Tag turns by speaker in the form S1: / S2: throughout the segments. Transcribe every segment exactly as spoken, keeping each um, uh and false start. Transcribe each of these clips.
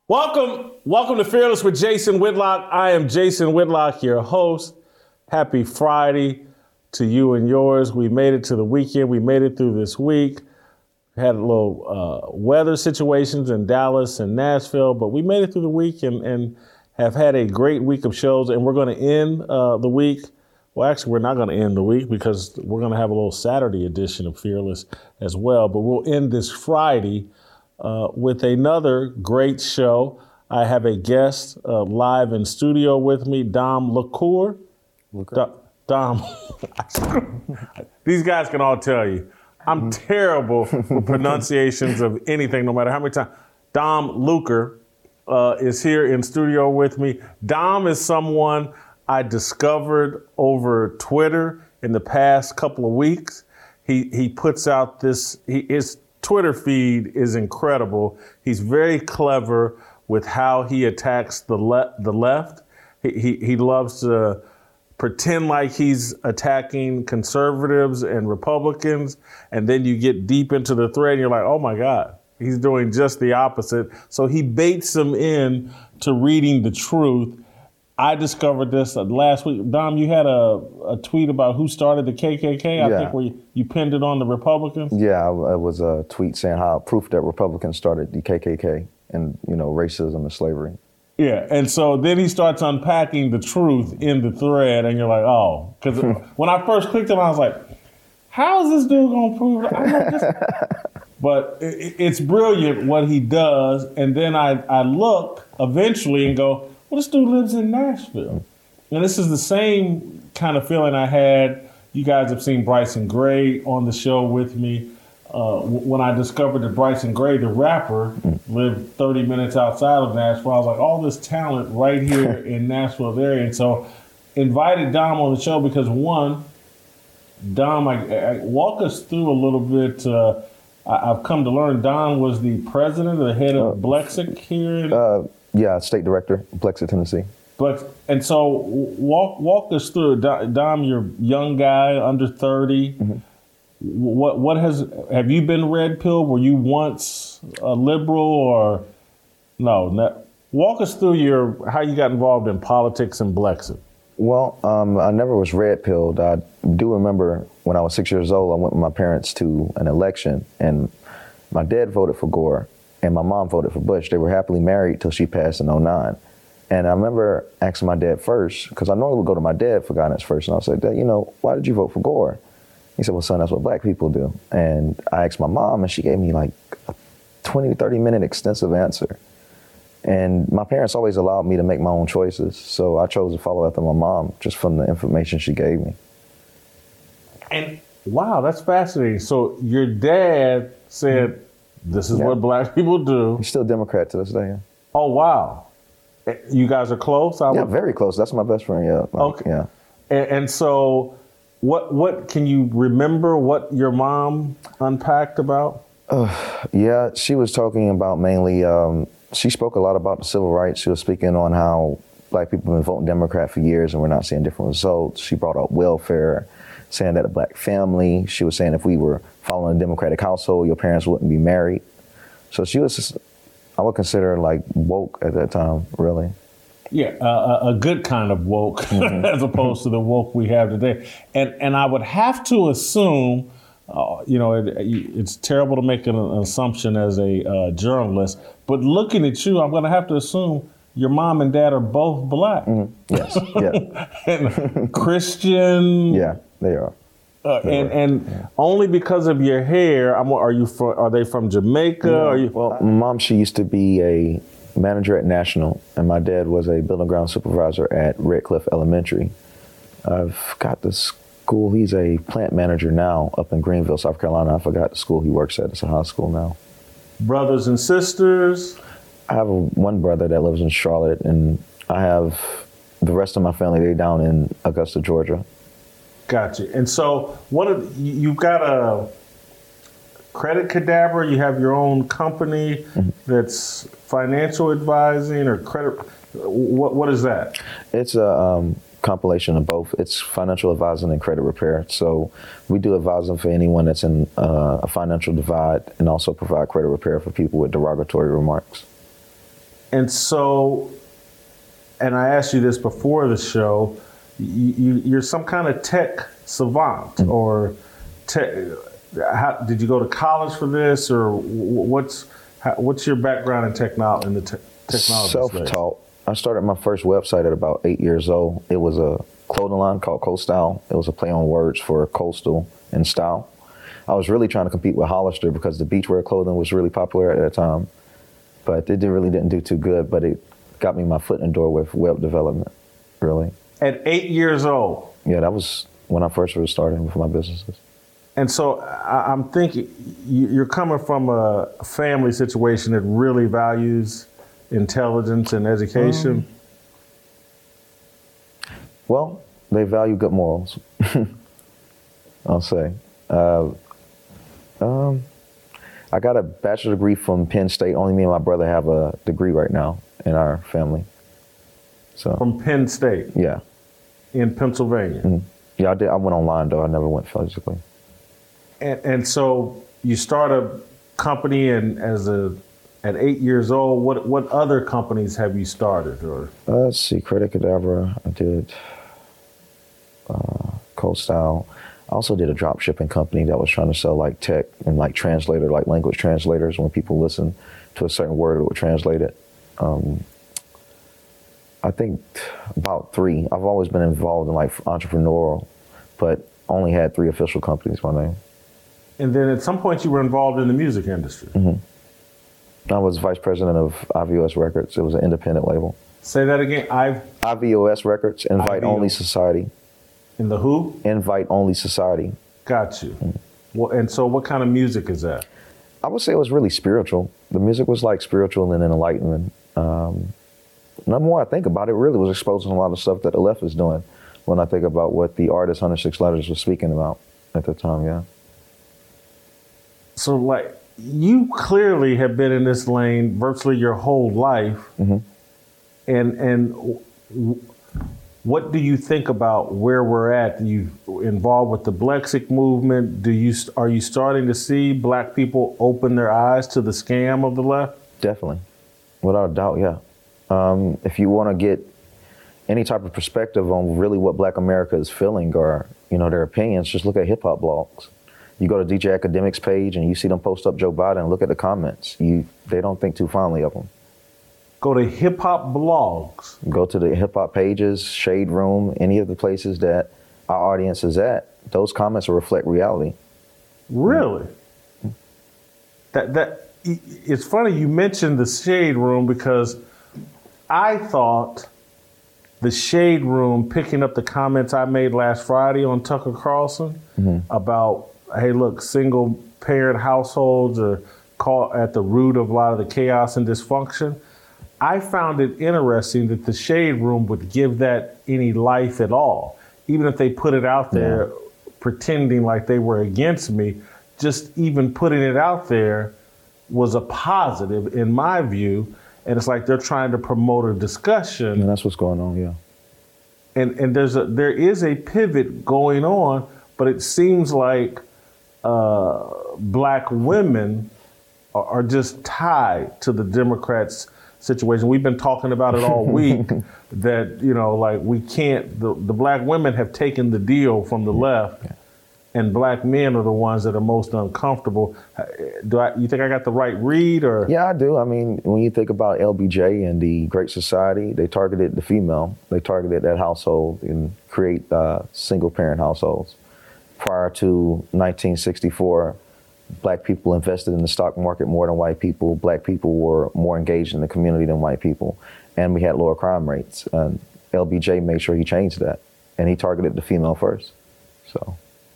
S1: Welcome, welcome to Fearless with Jason Whitlock. I am Jason Whitlock, your host. Happy Friday to you and yours. We made it to the weekend. We made it through this week. Had a little uh, weather situations in Dallas and Nashville, but we made it through the week and, and have had a great week of shows. And we're going to end uh, the week. Well, actually, we're not going to end the week because we're going to have a little Saturday edition of Fearless as well. But we'll end this Friday Uh, with another great show. I have a guest uh, live in studio with me, Dom LaCour. Do- Dom, these guys can all tell you, I'm terrible with pronunciations of anything, no matter how many times. Dom LaCour uh, is here in studio with me. Dom is someone I discovered over Twitter in the past couple of weeks. He he puts out this, he is Twitter feed is incredible. He's very clever with how he attacks the le- the left. He, he he loves to pretend like he's attacking conservatives and Republicans, and then you get deep into the thread and you're like, oh my God, he's doing just the opposite. So he baits them in to reading the truth. I discovered this last week. Dom, you had a, a tweet about who started the K K K, I
S2: yeah.
S1: think, where you, you pinned it on the Republicans.
S2: Yeah, it was a tweet saying how proof that Republicans started the K K K and, you know, racism and slavery.
S1: Yeah, and so then he starts unpacking the truth in the thread, and you're like, oh. Because when I first clicked on it, I was like, how is this dude going to prove it? I'm like, this... But it, it's brilliant what he does, and then I, I look eventually and go, well, this dude lives in Nashville. And this is the same kind of feeling I had. You guys have seen Bryson Gray on the show with me. Uh, w- when I discovered that Bryson Gray, the rapper, lived thirty minutes outside of Nashville, I was like, all this talent right here in Nashville area. And so invited Dom on the show because, one, Dom, I, I walk us through a little bit. Uh, I, I've come to learn Dom was the president or the head of uh, Blexic here in
S2: uh, Yeah, state director, Blexic, Tennessee.
S1: But and so walk walk us through, Dom. You're a young guy, under thirty. Mm-hmm. What what has have you been red pill? Were you once a liberal or no? Not, walk us through your how you got involved in politics in Blexic.
S2: Well, um, I never was red pilled. I do remember when I was six years old, I went with my parents to an election, and my dad voted for Gore. And my mom voted for Bush. They were happily married till she passed in oh nine. And I remember asking my dad first, because I normally would go to my dad for guidance first, and I was like, Dad, you know, why did you vote for Gore? He said, well, son, that's what black people do. And I asked my mom, and she gave me like a twenty, thirty minute extensive answer. And my parents always allowed me to make my own choices. So I chose to follow after my mom just from the information she gave me.
S1: And wow, that's fascinating. So your dad said, mm-hmm. This is yeah. what black people do.
S2: He's still a Democrat to this day. Yeah.
S1: Oh, wow. You guys are close? I
S2: yeah,
S1: would...
S2: very close. That's my best friend, yeah. Like,
S1: okay.
S2: Yeah.
S1: And, and so what what can you remember what your mom unpacked about?
S2: Uh, yeah, she was talking about mainly, um, she spoke a lot about the civil rights. She was speaking on how black people have been voting Democrat for years and we're not seeing different results. She brought up welfare, saying that a black family, she was saying if we were following a Democratic household, your parents wouldn't be married. So she was, just, I would consider her like woke at that time, really.
S1: Yeah, uh, a good kind of woke mm-hmm. as opposed to the woke we have today. And and I would have to assume, uh, you know, it, it's terrible to make an, an assumption as a uh, journalist, but looking at you, I'm going to have to assume your mom and dad are both black.
S2: Mm-hmm. Yes, yeah.
S1: And Christian.
S2: Yeah, they are.
S1: Uh, and and yeah. only because of your hair, I'm, are you from, are they from Jamaica?
S2: No,
S1: are you?
S2: Well, my mom, she used to be a manager at National, and my dad was a building ground supervisor at Red Cliff Elementary. I've got the school, he's a plant manager now up in Greenville, South Carolina. I forgot the school he works at. It's a high school now.
S1: Brothers and sisters?
S2: I have a, one brother that lives in Charlotte, and I have the rest of my family, they're down in Augusta, Georgia.
S1: Gotcha. And so what are, you've got a Credit Cadaver, you have your own company mm-hmm. that's financial advising or credit, what what is that?
S2: It's a um, compilation of both. It's financial advising and credit repair. So we do advising for anyone that's in uh, a financial divide and also provide credit repair for people with derogatory remarks.
S1: And so, and I asked you this before the show, you, you, you're some kind of tech savant, mm-hmm. or te- how, did you go to college for this, or what's how, what's your background in, technol- in the te- technology
S2: Self-taught. Space? I started my first website at about eight years old. It was a clothing line called Coastyle. It was a play on words for coastal and style. I was really trying to compete with Hollister because the beachwear clothing was really popular at that time. But it did, really didn't do too good, but it got me my foot in the door with web development, really.
S1: At eight years old?
S2: Yeah, that was when I first was starting with my businesses.
S1: And so I, I'm thinking, you're coming from a family situation that really values intelligence and education?
S2: Um, well, they value good morals, I'll say. Uh, um, I got a bachelor's degree from Penn State. Only me and my brother have a degree right now in our family. So
S1: from Penn State?
S2: Yeah.
S1: In Pennsylvania?
S2: Mm-hmm. Yeah, I did. I went online though. I never went physically.
S1: And, and so you start a company, and as a at eight years old, what what other companies have you started? Or
S2: uh, let's see, Credit Cadabra. I did uh, Coastyle. I also did a drop shipping company that was trying to sell like tech and like translator, like language translators. When people listen to a certain word, it would translate it. Um, I think about three. I've always been involved in like entrepreneurial, but only had three official companies by name.
S1: And then at some point you were involved in the music industry.
S2: Mm-hmm. I was vice president of I V O S Records. It was an independent label.
S1: Say that again. I
S2: I V O S Records, Invite I V O Only Society.
S1: In the who?
S2: Invite Only Society.
S1: Got you. Mm-hmm. Well, and so what kind of music is that?
S2: I would say it was really spiritual. The music was like spiritual and enlightenment. Um, the more I think about it, it really was exposing a lot of stuff that the left is doing when I think about what the artist one hundred six Letters was speaking about at the time, yeah.
S1: So, like, you clearly have been in this lane virtually your whole life. Mm-hmm. And and w- what do you think about where we're at? Are you involved with the Blexit movement? Do you are you starting to see black people open their eyes to the scam of the left?
S2: Definitely, without a doubt, yeah. Um, if you want to get any type of perspective on really what Black America is feeling or you know their opinions, just look at hip hop blogs. You go to D J Academic's page and you see them post up Joe Biden and look at the comments. You they don't think too fondly of him.
S1: Go to hip hop blogs.
S2: Go to the hip hop pages, Shade Room, any of the places that our audience is at. Those comments will reflect reality.
S1: Really? Mm-hmm. That that it's funny you mentioned the Shade Room because I thought the Shade Room picking up the comments I made last Friday on Tucker Carlson mm-hmm. about, hey, look, single parent households are caught at the root of a lot of the chaos and dysfunction. I found it interesting that the Shade Room would give that any life at all. Even if they put it out there yeah. pretending like they were against me, just even putting it out there was a positive in my view. And it's like they're trying to promote a discussion.
S2: And that's what's going on, yeah.
S1: And and there's a there is a pivot going on, but it seems like uh, black women are, are just tied to the Democrats' situation. We've been talking about it all week that, you know, like we can't, the, the black women have taken the deal from the left yeah. and black men are the ones that are most uncomfortable. Do I, you think I got the right read or?
S2: Yeah, I do. I mean, when you think about L B J and the Great Society, they targeted the female. They targeted that household and create uh, single parent households. Prior to nineteen sixty-four, black people invested in the stock market more than white people. Black people were more engaged in the community than white people. And we had lower crime rates. And L B J made sure he changed that. And he targeted the female first. So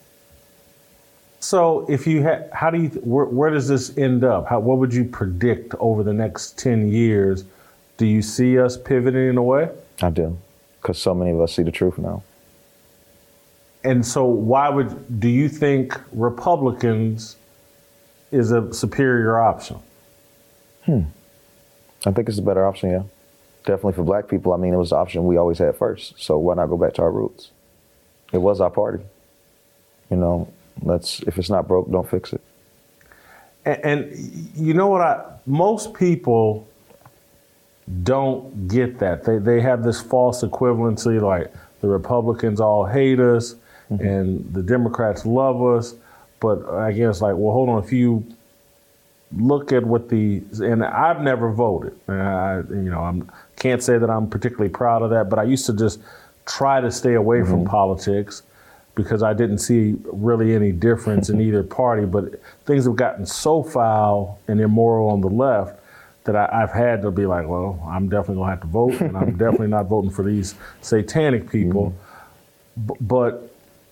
S1: So if you had, how do you, where, where does this end up? How, what would you predict over the next ten years? Do you see us pivoting in a way?
S2: I do, because so many of us see the truth now.
S1: And so why would, do you think Republicans is a superior option?
S2: Hmm. I think it's a better option, yeah. Definitely for black people. I mean, it was the option we always had first. So why not go back to our roots? It was our party. You know, let's, if it's not broke, don't fix it.
S1: And, and you know what I, most people don't get that. They they have this false equivalency, like the Republicans all hate us mm-hmm. and the Democrats love us. But I guess like, well, hold on, if you look at what the, and I've never voted. I, you know, I can't say that I'm particularly proud of that, but I used to just try to stay away mm-hmm. from politics because I didn't see really any difference in either party. But things have gotten so foul and immoral on the left that I, I've had to be like, well, I'm definitely gonna have to vote, and I'm definitely not voting for these satanic people. Mm-hmm. B- but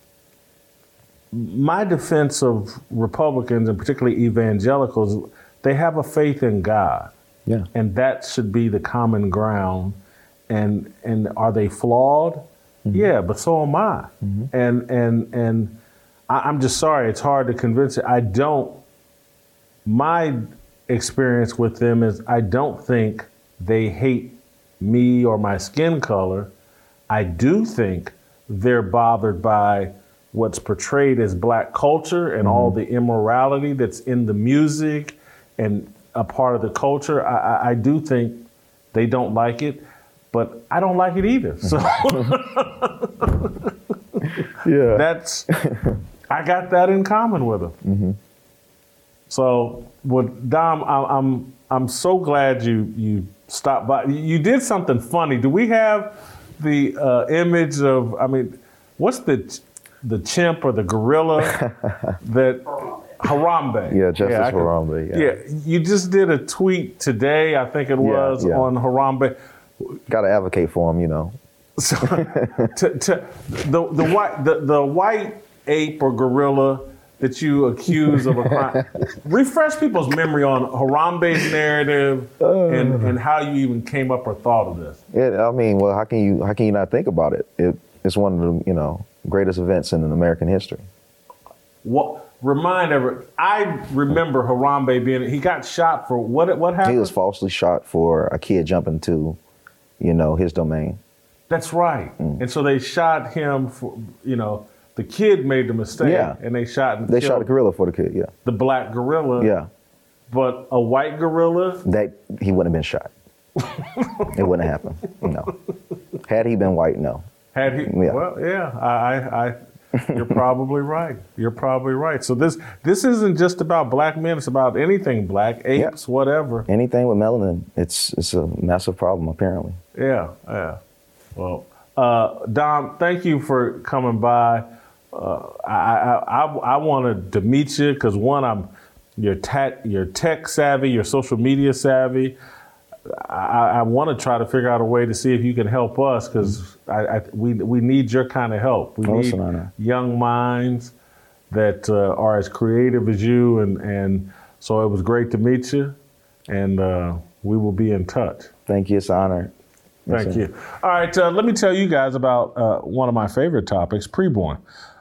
S1: my defense of Republicans, and particularly evangelicals, they have a faith in God.
S2: Yeah.
S1: And that should be the common ground. And and are they flawed? Mm-hmm. Yeah, but so am I. Mm-hmm. And and and I, I'm just sorry, it's hard to convince it. I don't, my experience with them is I don't think they hate me or my skin color. I do think they're bothered by what's portrayed as black culture and mm-hmm. all the immorality that's in the music and a part of the culture. I, I, I do think they don't like it, but I don't like it either. So
S2: yeah,
S1: that's, I got that in common with them.
S2: Mm-hmm.
S1: So, well, Dom, I, I'm I'm so glad you you stopped by. You did something funny. Do we have the uh, image of? I mean, what's the the chimp or the gorilla that Harambe?
S2: Yeah, Justice
S1: yeah,
S2: Harambe. Yeah.
S1: yeah, you just did a tweet today, I think it was,
S2: yeah, yeah.
S1: on Harambe.
S2: Got to advocate for him, you know.
S1: So, to, to, the the white the, the white ape or gorilla that you accuse of a crime. Refresh people's memory on Harambe's narrative uh, and, and how you even came up or thought of this.
S2: Yeah, I mean, well, how can you how can you not think about it? It it's one of the you know greatest events in American history.
S1: What remind everyone? I remember Harambe being he got shot for what? What happened?
S2: He was falsely shot for a kid jumping to, you know, his domain.
S1: That's right. Mm. And so they shot him for you know. The kid made the mistake, yeah. and they shot and
S2: They
S1: killed
S2: shot the gorilla for the kid, yeah.
S1: The black gorilla.
S2: Yeah.
S1: But a white gorilla?
S2: That he wouldn't have been shot. It wouldn't have happened, no. Had he been white, no.
S1: Had he?
S2: Yeah.
S1: Well, yeah, I, I, I you're probably right. You're probably right. So this this isn't just about black men, it's about anything black, apes, yeah. whatever.
S2: Anything with melanin, it's it's a massive problem, apparently.
S1: Yeah, yeah. Well, uh, Dom, thank you for coming by. Uh, I I, I, I wanted to meet you because one, I'm you're tech you're tech savvy, you're social media savvy. I, I want to try to figure out a way to see if you can help us because I, I we we need your kind of help. We need young minds that uh, are as creative as you, and and so it was great to meet you, and uh, we will be in touch.
S2: Thank you. It's an honor.
S1: Thank
S2: yes,
S1: you. All right, uh, let me tell you guys about uh, one of my favorite topics, preborn.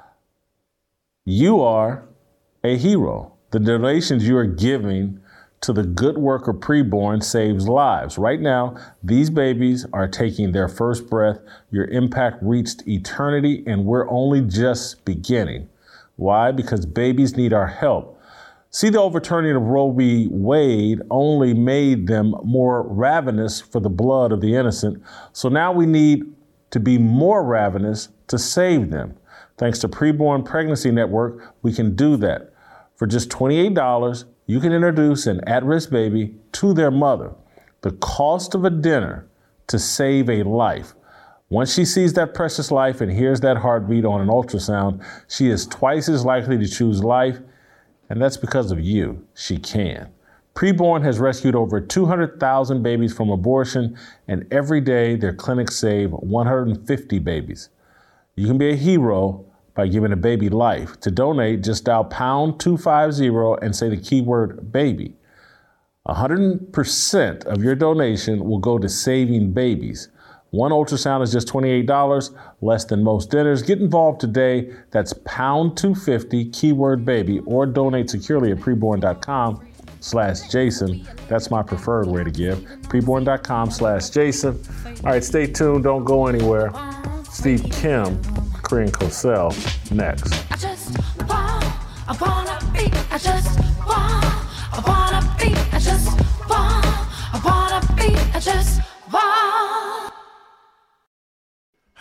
S1: You are a hero. The donations you are giving to the good work of preborn saves lives. Right now, these babies are taking their first breath. Your impact reached eternity, and we're only just beginning. Why? Because babies need our help. See, the overturning of Roe v. Wade only made them more ravenous for the blood of the innocent. So now we need to be more ravenous to save them. Thanks to Preborn Pregnancy Network, we can do that. For just twenty-eight dollars, you can introduce an at-risk baby to their mother. The cost of a dinner to save a life. Once she sees that precious life and hears that heartbeat on an ultrasound, she is twice as likely to choose life, and that's because of you. She can. Preborn has rescued over two hundred thousand babies from abortion, and every day their clinics save one hundred fifty babies. You can be a hero by giving a baby life. To donate, just dial pound two fifty and say the keyword baby. one hundred percent of your donation will go to saving babies. One ultrasound is just twenty-eight dollars, less than most dinners. Get involved today. That's pound two fifty, keyword baby, or donate securely at preborn.com slash Jason. That's my preferred way to give. Preborn.com slash Jason. All right, stay tuned. Don't go anywhere. Steve Kim, Korean Cosell, next.
S3: I just want, I wanna be, I just want, I wanna be, I just want, I wanna be, I just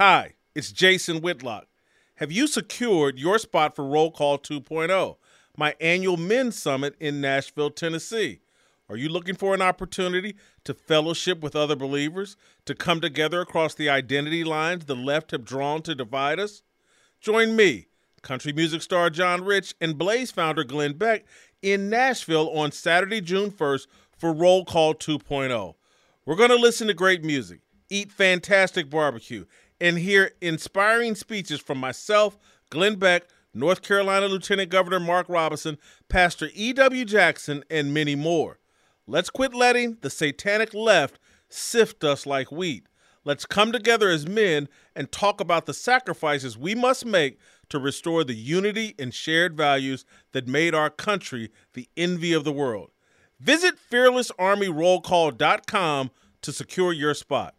S1: Hi, it's Jason Whitlock. Have you secured your spot for Roll Call two point oh, my annual men's summit in Nashville, Tennessee? Are you looking for an opportunity to fellowship with other believers, to come together across the identity lines the left have drawn to divide us? Join me, country music star John Rich, and Blaze founder Glenn Beck in Nashville on Saturday, June first for Roll Call two point oh. We're going to listen to great music, eat fantastic barbecue, and hear inspiring speeches from myself, Glenn Beck, North Carolina Lieutenant Governor Mark Robinson, Pastor E W. Jackson, and many more. Let's quit letting the satanic left sift us like wheat. Let's come together as men and talk about the sacrifices we must make to restore the unity and shared values that made our country the envy of the world. Visit fearless army roll call dot com to secure your spot.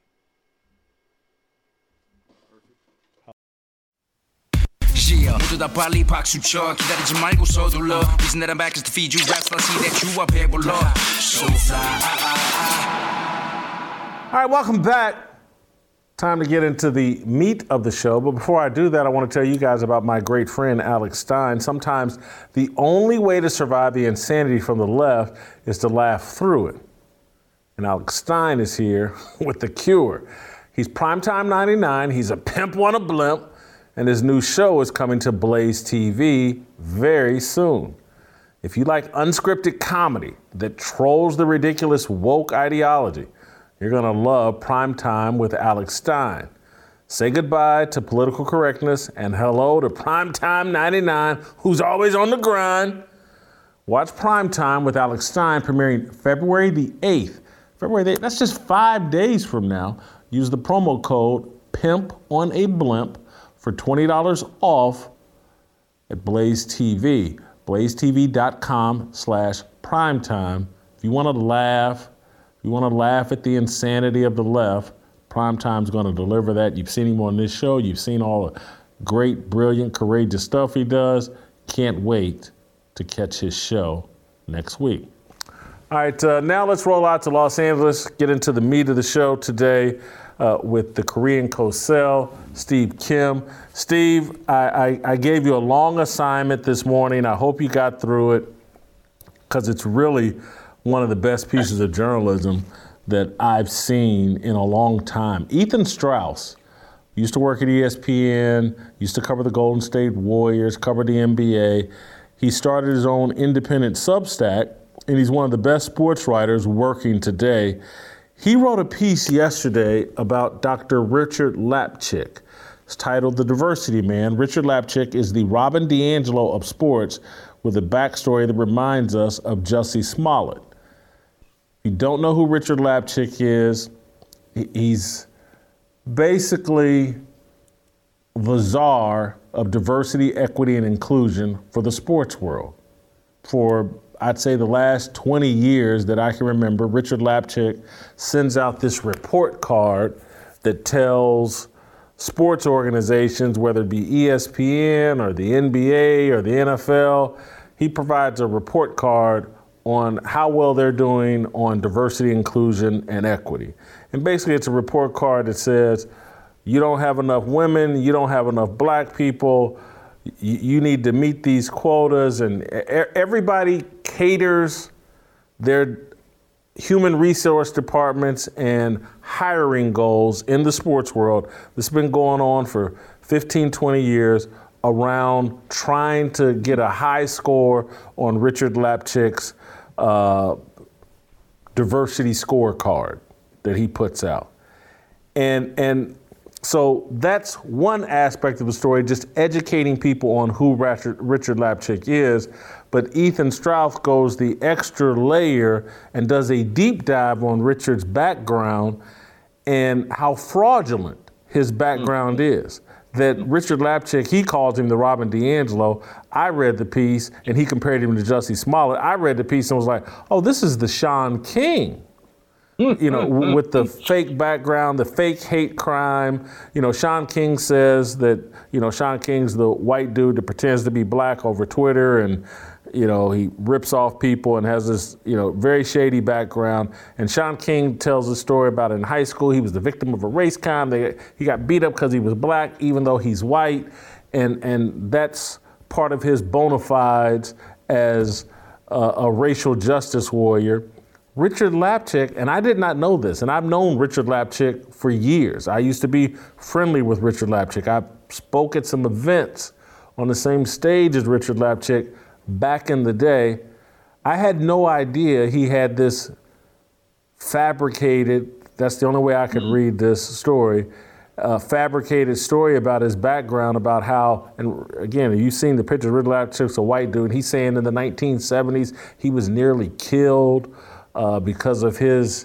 S4: Yeah, 모두 다 빨리 박수 쳐 기다리지 말고 서둘러 Reason that I'm back is to feed you raps I see that you are 배불러 So fly
S1: All right, welcome back. Time to get into the meat of the show. But before I do that, I want to tell you guys about my great friend, Alex Stein. Sometimes the only way to survive the insanity from the left is to laugh through it. And Alex Stein is here with the cure. He's Primetime ninety-nine. He's a pimp on a blimp. And his new show is coming to Blaze T V very soon. If you like unscripted comedy that trolls the ridiculous woke ideology, you're going to love Primetime with Alex Stein. Say goodbye to political correctness and hello to Primetime ninety-nine, who's always on the grind. Watch Primetime with Alex Stein premiering February the eighth. February the eighth, that's just five days from now. Use the promo code PIMP on a Blimp for twenty dollars off at Blaze T V. blaze T V dot com slash primetime. If you want to laugh, if you want to laugh at the insanity of the left, Primetime's going to deliver that. You've seen him on this show. You've seen all the great, brilliant, courageous stuff he does. Can't wait to catch his show next week. All right, uh, now let's roll out to Los Angeles, get into the meat of the show today. Uh, with the Korean Cosell, Steve Kim. Steve, I, I, I gave you a long assignment this morning. I hope you got through it because it's really one of the best pieces of journalism that I've seen in a long time. Ethan Strauss used to work at E S P N, used to cover the Golden State Warriors, covered the N B A. He started his own independent Substack, and he's one of the best sports writers working today. He wrote a piece yesterday about Doctor Richard Lapchick. It's titled The Diversity Man. Richard Lapchick is the Robin DiAngelo of sports with a backstory that reminds us of Jussie Smollett. If you don't know who Richard Lapchick is, he's basically the czar of diversity, equity, and inclusion for the sports world. For I'd say the last twenty years that I can remember, Richard Lapchick sends out this report card that tells sports organizations, whether it be E S P N or the N B A or the N F L, he provides a report card on how well they're doing on diversity, inclusion, and equity. And basically it's a report card that says, you don't have enough women, you don't have enough black people, you need to meet these quotas, and everybody caters their human resource departments and hiring goals in the sports world. This has been going on for fifteen, twenty years around trying to get a high score on Richard Lapchick's uh, diversity scorecard that he puts out. And, and, So that's one aspect of the story, just educating people on who Richard, Richard Lapchick is. But Ethan Strauss goes the extra layer and does a deep dive on Richard's background and how fraudulent his background mm-hmm. is. That Richard Lapchick, he calls him the Robin DiAngelo. I read the piece and he compared him to Jussie Smollett. I read the piece and was like, oh, this is the Sean King. You know, with the fake background, the fake hate crime. You know, Sean King says that, you know, Sean King's the white dude that pretends to be black over Twitter. And, you know, he rips off people and has this, you know, very shady background. And Shaun King tells a story about in high school, he was the victim of a race crime. They, he got beat up because he was black, even though he's white. And, and that's part of his bona fides as a, a racial justice warrior. Richard Lapchick, and I did not know this, and I've known Richard Lapchick for years. I used to be friendly with Richard Lapchick. I spoke at some events on the same stage as Richard Lapchick back in the day. I had no idea he had this fabricated, that's the only way I could read this story, uh, fabricated story about his background, about how, and again, you've seen the picture, Richard Lapchick's a white dude. He's saying in the nineteen seventies, he was nearly killed Uh, because of his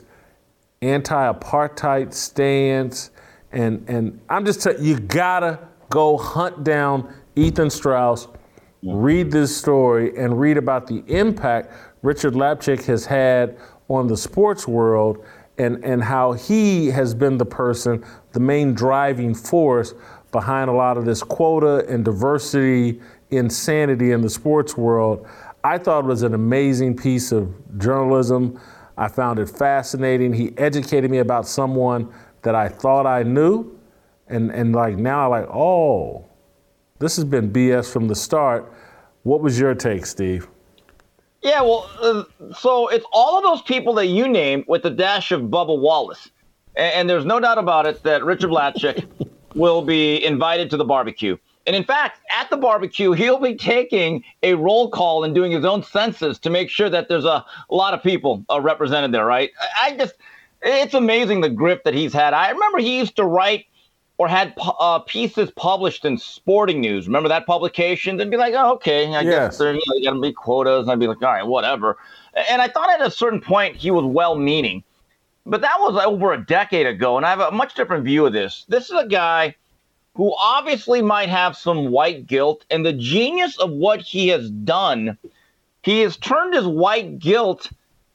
S1: anti-apartheid stance. And and I'm just telling you, you gotta go hunt down Ethan Strauss, read this story, and read about the impact Richard Lapchick has had on the sports world, and, and how he has been the person, the main driving force behind a lot of this quota and diversity insanity in the sports world. I thought it was an amazing piece of journalism. I found it fascinating. He educated me about someone that I thought I knew. And, and like now I'm like, oh, this has been B S from the start. What was your take, Steve?
S5: Yeah, well, uh, so it's all of those people that you named with the dash of Bubba Wallace. And, and there's no doubt about it that Richard Lapchick will be invited to the barbecue. And in fact, at the barbecue, he'll be taking a roll call and doing his own census to make sure that there's a, a lot of people uh, represented there, right? I, I just, it's amazing the grip that he's had. I remember he used to write or had uh, pieces published in Sporting News. Remember that publication? They'd be like, oh, okay, I yes. guess there, you know, got to be quotas. And I'd be like, all right, whatever. And I thought at a certain point he was well-meaning. But that was over a decade ago, and I have a much different view of this. This is a guy who obviously might have some white guilt, and the genius of what he has done, he has turned his white guilt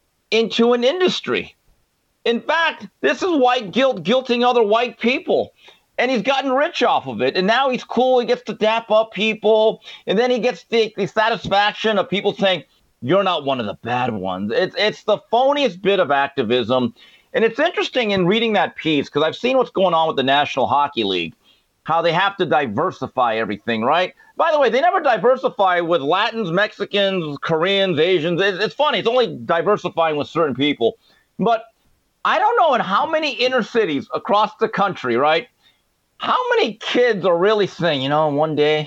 S5: into an industry. In fact, this is white guilt guilting other white people, and he's gotten rich off of it, and now he's cool, he gets to dap up people, and then he gets the, the satisfaction of people saying, you're not one of the bad ones. It's, it's the phoniest bit of activism, and it's interesting in reading that piece, because I've seen what's going on with the National Hockey League, how they have to diversify everything, right? By the way, they never diversify with Latins, Mexicans, Koreans, Asians. It's, it's funny. It's only diversifying with certain people. But I don't know in how many inner cities across the country, right, how many kids are really saying, you know, one day,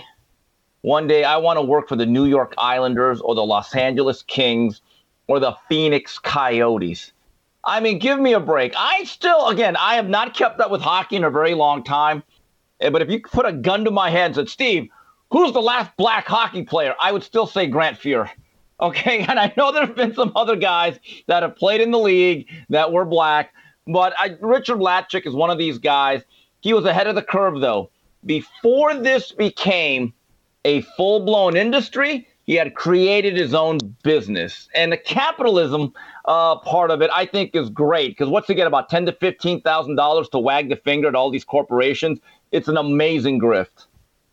S5: one day I want to work for the New York Islanders or the Los Angeles Kings or the Phoenix Coyotes. I mean, give me a break. I still, again, I have not kept up with hockey in a very long time. But if you put a gun to my head and said, Steve, who's the last black hockey player? I would still say Grant Fuhr. Okay, and I know there have been some other guys that have played in the league that were black, but I, Richard Lapchick is one of these guys. He was ahead of the curve, though. Before this became a full-blown industry, he had created his own business. And the capitalism uh, part of it, I think, is great, because what's he get, about ten thousand to fifteen thousand dollars to wag the finger at all these corporations? It's an amazing grift.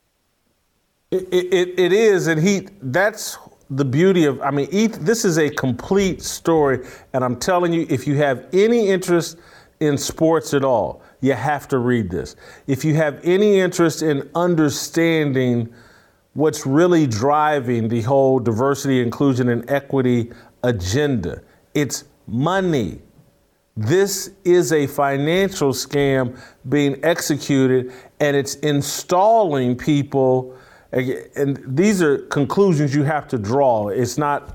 S1: It, it, it is, and he that's the beauty of, I mean, this is a complete story, and I'm telling you, if you have any interest in sports at all, you have to read this. If you have any interest in understanding what's really driving the whole diversity, inclusion, and equity agenda, it's money. This is a financial scam being executed, and it's installing people. And these are conclusions you have to draw. It's not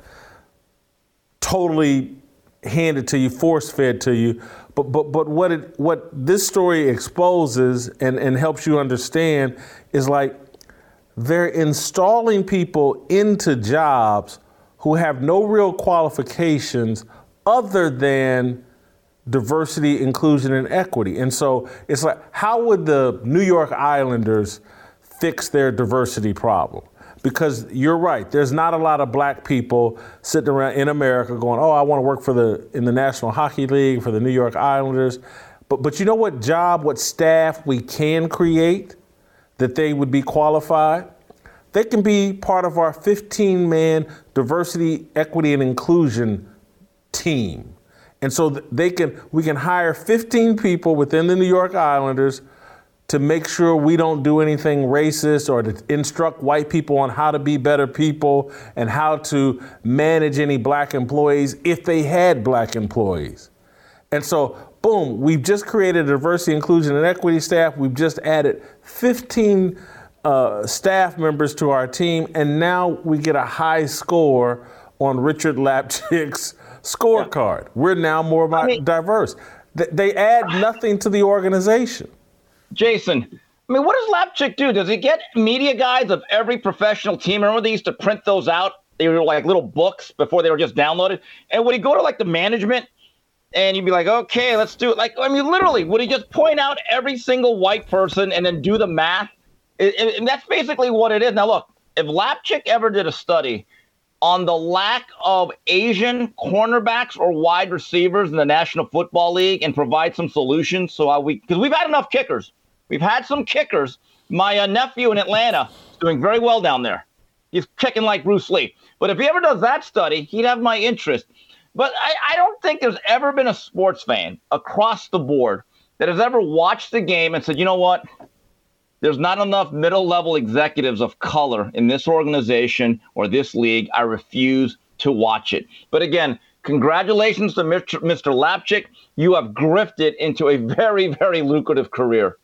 S1: totally handed to you, force-fed to you. But but but what it what this story exposes and, and helps you understand is, like, they're installing people into jobs who have no real qualifications other than diversity, inclusion, and equity. And so it's like, how would the New York Islanders fix their diversity problem? Because you're right, there's not a lot of black people sitting around in America going, oh, I want to work for the in the National Hockey League, for the New York Islanders. But but you know what job, what staff we can create that they would be qualified? they can be part of our fifteen-man diversity, equity, and inclusion team. And so they can, we can hire fifteen people within the New York Islanders to make sure we don't do anything racist or to instruct white people on how to be better people and how to manage any black employees if they had black employees. And so, boom, we've just created a diversity, inclusion, and equity staff. We've just added fifteen uh, staff members to our team, and now we get a high score on Richard Lapchick's scorecard. Yeah. We're now more about I mean, diverse. Th- they add nothing to the organization.
S5: Jason, I mean, what does Lapchick do? Does he get media guides of every professional team? Remember they used to print those out? They were like little books before they were just downloaded. And would he go to like the management and you'd be like, okay, let's do it. Like, I mean, literally, would he just point out every single white person and then do the math? It, it, and that's basically what it is. Now, look, if Lapchick ever did a study on the lack of Asian cornerbacks or wide receivers in the National Football League and provide some solutions, so how we, because we've had enough kickers. We've had some kickers. My uh, nephew in Atlanta is doing very well down there. He's kicking like Bruce Lee. But if he ever does that study, he'd have my interest. But I, I don't think there's ever been a sports fan across the board that has ever watched the game and said, you know what? There's not enough middle-level executives of color in this organization or this league. I refuse to watch it. But again, congratulations to Mister Lapchick. You have grifted into a very, very lucrative career.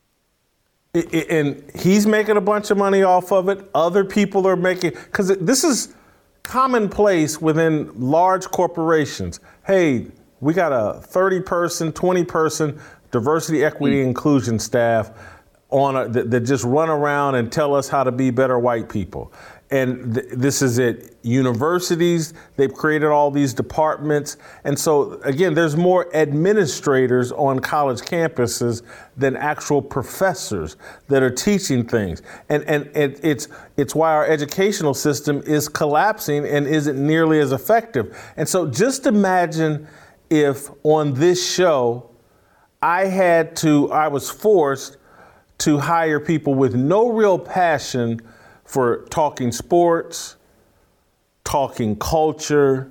S1: And he's making a bunch of money off of it. Other people are making, because this is commonplace within large corporations. Hey, we got a thirty person, twenty person diversity, equity, mm. inclusion staff on a, that, that just run around and tell us how to be better white people. And th- this is at universities. They've created all these departments. And so, again, there's more administrators on college campuses than actual professors that are teaching things. And, and it, it's, it's why our educational system is collapsing and isn't nearly as effective. And so just imagine if on this show, I had to, I was forced to hire people with no real passion for talking sports, talking culture,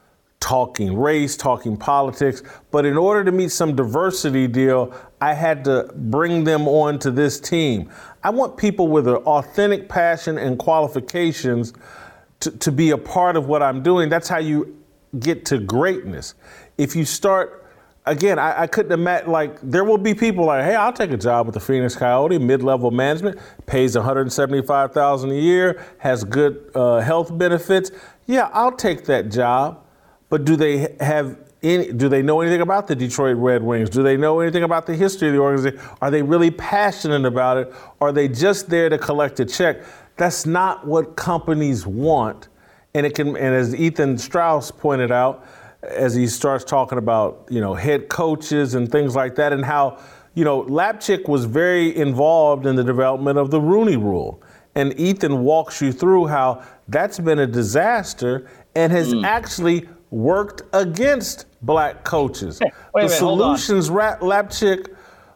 S1: talking race, talking politics. But in order to meet some diversity deal, I had to bring them on to this team. I want people with an authentic passion and qualifications to, to be a part of what I'm doing. That's how you get to greatness. If you start Again, I, I couldn't imagine, like, there will be people like, hey, I'll take a job with the Phoenix Coyote, mid-level management, pays one hundred seventy-five thousand dollars a year, has good uh, health benefits. Yeah, I'll take that job. But do they have any, do they know anything about the Detroit Red Wings? Do they know anything about the history of the organization? Are they really passionate about it? Are they just there to collect a check? That's not what companies want. And it can, and as Ethan Strauss pointed out, as he starts talking about, you know, head coaches and things like that, and how, you know, Lapchick was very involved in the development of the Rooney Rule. And Ethan walks you through how that's been a disaster and has mm. actually worked against black coaches.
S5: Hey, wait
S1: the
S5: a minute,
S1: solutions Ra- Lapchick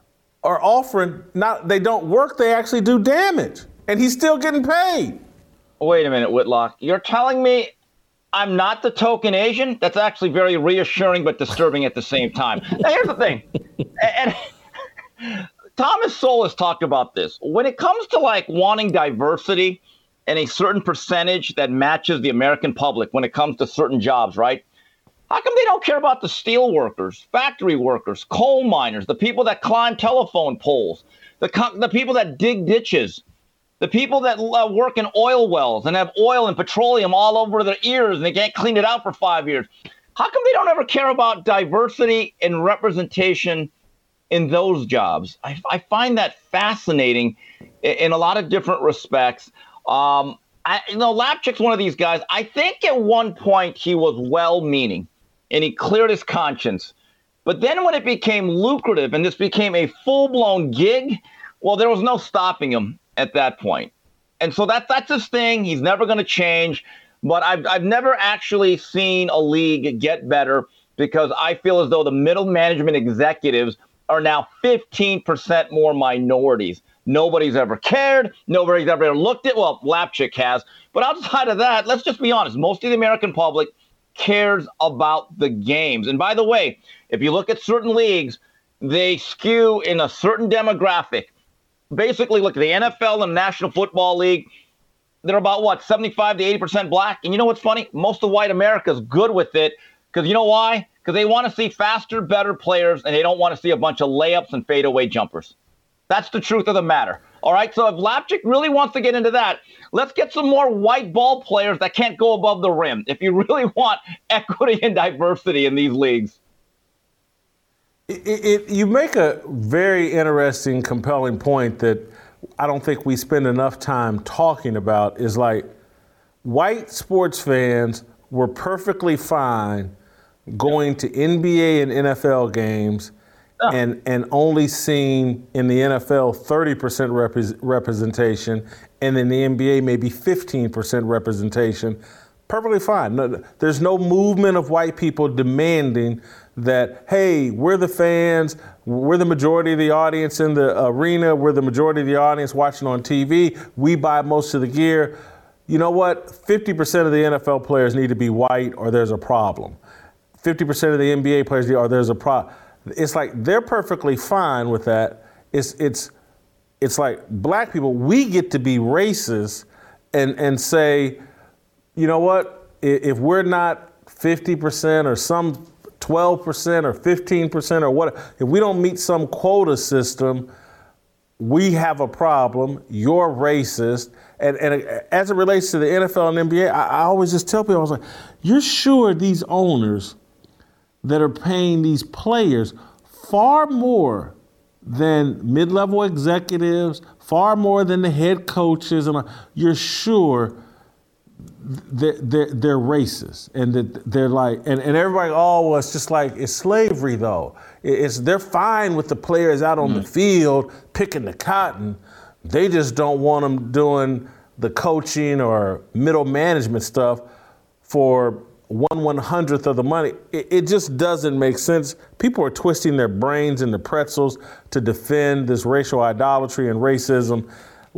S1: are offering, not they don't work, they actually do damage. And he's still getting paid.
S5: Wait a minute, Whitlock. You're telling me I'm not the token Asian? That's actually very reassuring but disturbing at the same time. Now, here's the thing. And, and Thomas Sowell has talked about this. When it comes to like wanting diversity and a certain percentage that matches the American public when it comes to certain jobs, right? How come they don't care about the steel workers, factory workers, coal miners, the people that climb telephone poles, the, co- the people that dig ditches, the people that uh, work in oil wells and have oil and petroleum all over their ears and they can't clean it out for five years? How come they don't ever care about diversity and representation in those jobs? I, I find that fascinating in, in a lot of different respects. Um, I, you know, Lapchick's one of these guys. I think at one point he was well-meaning and he cleared his conscience. But then when it became lucrative and this became a full-blown gig, well, there was no stopping him at that point. And so that, that's his thing. He's never going to change. But I've, I've never actually seen a league get better because I feel as though the middle management executives are now fifteen percent more minorities Nobody's ever cared. Nobody's ever looked at, well, Lapchick has. But outside of that, let's just be honest. Most of the American public cares about the games. And by the way, if you look at certain leagues, they skew in a certain demographic. Basically, look at the N F L and National Football League. They're about, what, seventy-five to eighty percent black? And you know what's funny? Most of white America is good with it. Because you know why? Because they want to see faster, better players, and they don't want to see a bunch of layups and fadeaway jumpers. That's the truth of the matter. All right, so if Lapchick really wants to get into that, let's get some more white ball players that can't go above the rim if you really want equity and diversity in these leagues.
S1: It, it, you make a very interesting, compelling point that I don't think we spend enough time talking about is like white sports fans were perfectly fine going to N B A and N F L games oh. and, and only seeing in the N F L thirty percent repre- representation and in the N B A maybe fifteen percent representation. Perfectly fine. No, there's no movement of white people demanding that, hey, we're the fans, we're the majority of the audience in the arena, we're the majority of the audience watching on T V, we buy most of the gear. You know what? fifty percent of the N F L players need to be white or there's a problem. fifty percent of the N B A players or there's a problem. It's like they're perfectly fine with that. It's it's it's like black people, we get to be racist and, and say, you know what, if we're not fifty percent or some twelve percent or fifteen percent or what, if we don't meet some quota system, we have a problem, you're racist. And, and as it relates to the N F L and N B A, I, I always just tell people, I was like, you're sure these owners that are paying these players far more than mid-level executives, far more than the head coaches, and you're sure they're, they're, they're racist and that they're like, and, and everybody, oh, well, it's just like, it's slavery though. It's, they're fine with the players out on mm-hmm. the field picking the cotton. They just don't want them doing the coaching or middle management stuff for one one hundredth of the money. It, it just doesn't make sense. People are twisting their brains into pretzels to defend this racial idolatry and racism.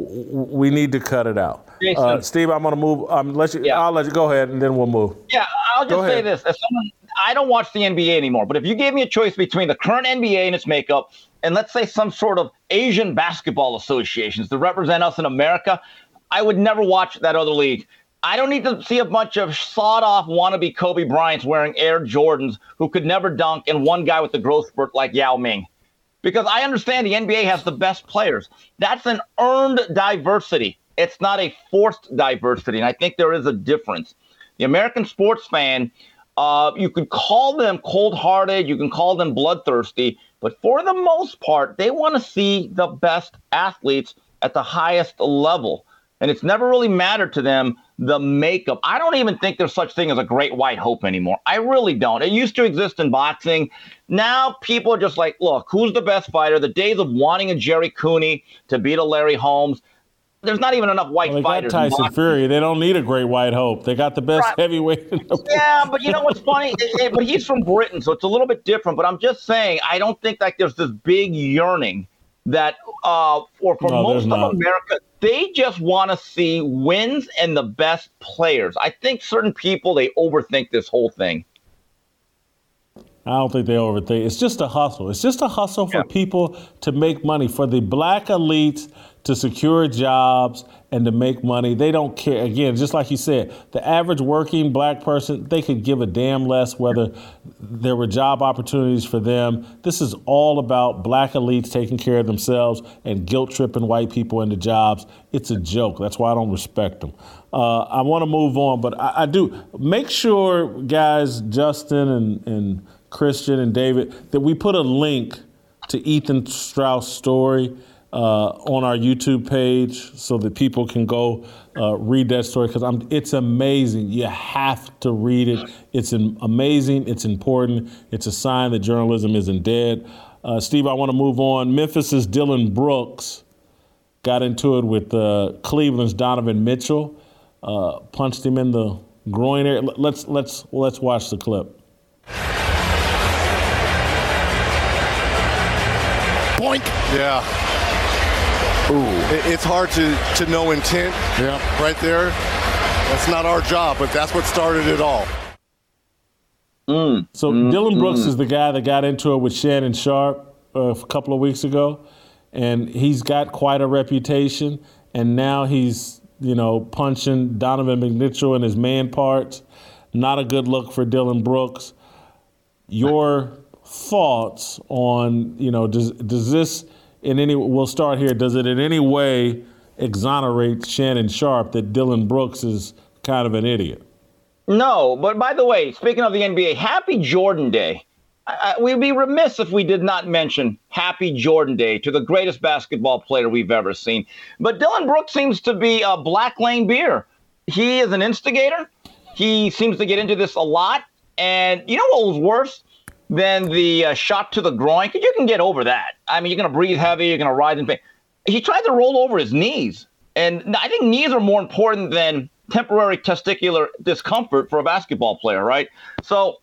S1: We need to cut it out. Uh, Steve, I'm going to move. Um, let you, yeah. I'll let you go ahead, and then we'll move.
S5: Yeah, I'll just say this. As someone, I don't watch the N B A anymore, but if you gave me a choice between the current N B A and its makeup and let's say some sort of Asian basketball associations to represent us in America, I would never watch that other league. I don't need to see a bunch of sawed-off wannabe Kobe Bryants wearing Air Jordans who could never dunk and one guy with the growth spurt like Yao Ming. Because I understand the N B A has the best players. That's an earned diversity. It's not a forced diversity, and I think there is a difference. The American sports fan, uh, you could call them cold-hearted, you can call them bloodthirsty, but for the most part, they want to see the best athletes at the highest level. And it's never really mattered to them the makeup. I don't even think there's such thing as a great white hope anymore. I really don't. It used to exist in boxing. Now people are just like, look, who's the best fighter? The days of wanting a Jerry Cooney to beat a Larry Holmes, there's not even enough white
S1: well, they
S5: fighters.
S1: Got Tyson Fury. They don't need a great white hope. They got the best right. heavyweight in the world.
S5: Yeah, but you know what's funny? it, it, but he's from Britain, so it's a little bit different. But I'm just saying, I don't think like there's this big yearning that, uh, or for no, most of not. America, they just want to see wins and the best players. I think certain people, they overthink this whole thing.
S1: I don't think they overthink. It's just a hustle. It's just a hustle for yeah. people to make money, for the black elites to secure jobs and to make money. They don't care. Again, just like you said, the average working black person, they could give a damn less whether there were job opportunities for them. This is all about black elites taking care of themselves and guilt-tripping white people into jobs. It's a joke. That's why I don't respect them. Uh, I want to move on, but I, I do. Make sure, guys, Justin and, and Christian and David, that we put a link to Ethan Strauss' story uh, on our YouTube page so that people can go uh, read that story, because I'm it's amazing. You have to read it. It's an, amazing. It's important. It's a sign that journalism isn't dead. Uh, Steve, I want to move on. Memphis's Dylan Brooks got into it with uh, Cleveland's Donovan Mitchell, uh, punched him in the groin area. Let's let's let's watch the clip.
S6: Boink. Yeah. Ooh. It, it's hard to, to know intent
S1: yeah.
S6: right there. That's not our job, but that's what started it all.
S5: Mm.
S1: So
S5: mm,
S1: Dylan Brooks
S5: mm.
S1: is the guy that got into it with Shannon Sharpe uh, a couple of weeks ago, and he's got quite a reputation. And now he's, you know, punching Donovan McMitchell in his man parts. Not a good look for Dylan Brooks. Your thoughts on, you know, does does this in any? We'll start here. Does it in any way exonerate Shannon Sharpe that Dylan Brooks is kind of an idiot?
S5: No, but by the way, speaking of the N B A, Happy Jordan Day. I, I, we'd be remiss if we did not mention Happy Jordan Day to the greatest basketball player we've ever seen. But Dylan Brooks seems to be a Black Lane beer. He is an instigator. He seems to get into this a lot. And you know what was worse than the uh, shot to the groin? Because you can get over that. I mean, you're going to breathe heavy. You're going to rise in pain. He tried to roll over his knees. And I think knees are more important than temporary testicular discomfort for a basketball player, right? So,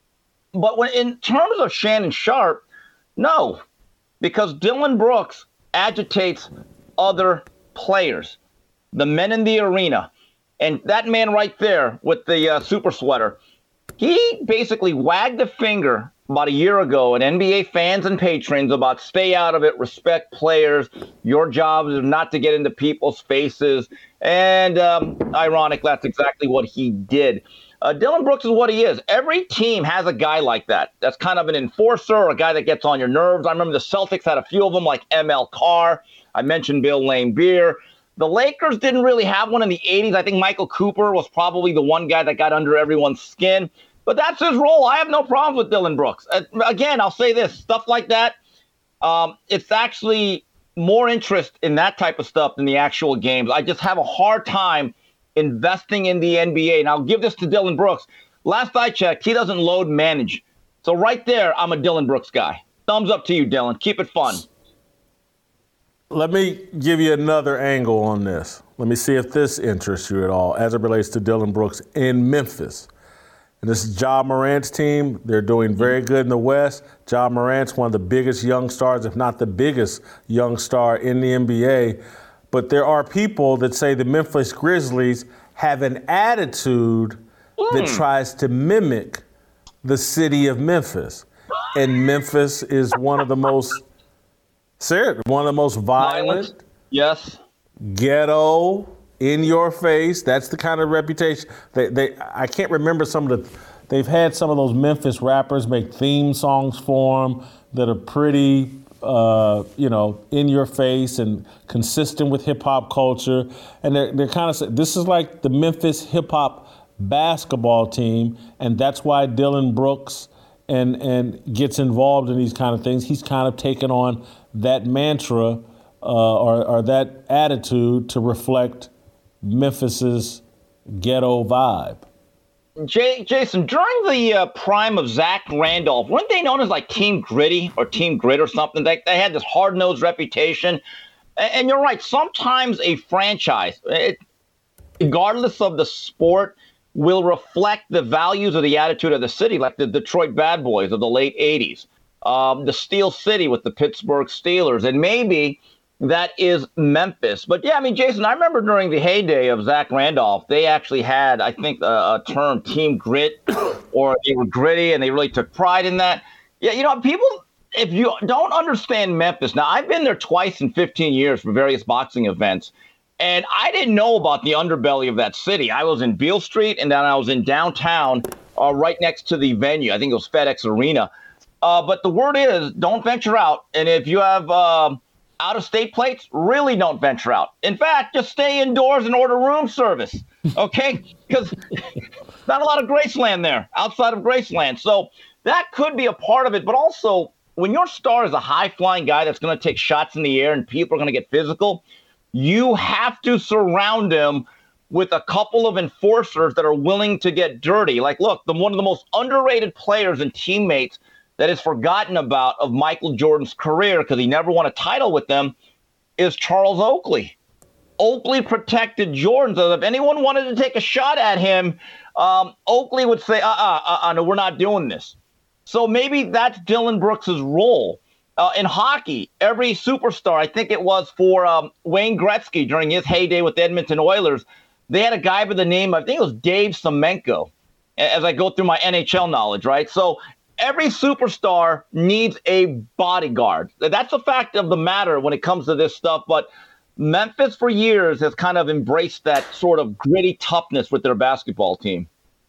S5: but when in terms of Shannon Sharpe, no, because Dylan Brooks agitates other players, the men in the arena. And that man right there with the uh, super sweater, he basically wagged a finger about a year ago at N B A fans and patrons about stay out of it, respect players. Your job is not to get into people's faces. And um, ironic, that's exactly what he did. Uh, Dylan Brooks is what he is. Every team has a guy like that. That's kind of an enforcer, a guy that gets on your nerves. I remember the Celtics had a few of them, like M L Carr. I mentioned Bill Laimbeer. The Lakers didn't really have one in the eighties. I think Michael Cooper was probably the one guy that got under everyone's skin. But that's his role. I have no problems with Dylan Brooks. Uh, again, I'll say this. Stuff like that, um, it's actually more interest in that type of stuff than the actual games. I just have a hard time investing in the N B A. And I'll give this to Dylan Brooks. Last I checked, he doesn't load manage. So right there, I'm a Dylan Brooks guy. Thumbs up to you, Dylan. Keep it fun.
S1: Let me give you another angle on this. Let me see if this interests you at all as it relates to Dylan Brooks in Memphis. And this is Ja Morant's team. They're doing very good in the West. Ja Morant's one of the biggest young stars, if not the biggest young star in the N B A. But there are people that say the Memphis Grizzlies have an attitude mm. that tries to mimic the city of Memphis. And Memphis is one of the most Serious. One of the most violent, violent,
S5: yes,
S1: ghetto, in your face. That's the kind of reputation. They, they, I can't remember some of the. They've had some of those Memphis rappers make theme songs for them that are pretty, uh, you know, in your face and consistent with hip hop culture. And they're they're kind of. This is like the Memphis hip hop basketball team, and that's why Dylan Brooks and and gets involved in these kind of things. He's kind of taken on that mantra uh, or, or that attitude to reflect Memphis's ghetto vibe.
S5: Jay, Jason, during the uh, prime of Zach Randolph, weren't they known as like Team Gritty or Team Grit or something? They, they had this hard-nosed reputation. And, and you're right, sometimes a franchise, it, regardless of the sport, will reflect the values or the attitude of the city, like the Detroit Bad Boys of the late eighties. Um, the Steel City with the Pittsburgh Steelers, and maybe that is Memphis. But yeah, I mean, Jason, I remember during the heyday of Zach Randolph, they actually had, I think, a, a term, Team Grit, or they were gritty, and they really took pride in that. Yeah, you know, people, if you don't understand Memphis, now I've been there twice in fifteen years for various boxing events, and I didn't know about the underbelly of that city. I was in Beale Street, and then I was in downtown, uh, right next to the venue. I think it was FedEx Arena. Uh, but the word is, don't venture out. And if you have uh, out-of-state plates, really don't venture out. In fact, just stay indoors and order room service, okay? Because not a lot of Graceland there, outside of Graceland. So that could be a part of it. But also, when your star is a high-flying guy that's going to take shots in the air and people are going to get physical, you have to surround him with a couple of enforcers that are willing to get dirty. Like, look, the one of the most underrated players and teammates that is forgotten about of Michael Jordan's career, because he never won a title with them, is Charles Oakley. Oakley protected Jordan, so if anyone wanted to take a shot at him, um, Oakley would say, uh-uh, uh-uh, no, we're not doing this. So maybe that's Dylan Brooks' role. Uh, in hockey, every superstar, I think it was for um, Wayne Gretzky during his heyday with the Edmonton Oilers, they had a guy by the name, I think it was Dave Semenko, as I go through my N H L knowledge, right? So every superstar needs a bodyguard. That's a fact of the matter when it comes to this stuff. But Memphis for years has kind of embraced that sort of gritty toughness with their basketball team.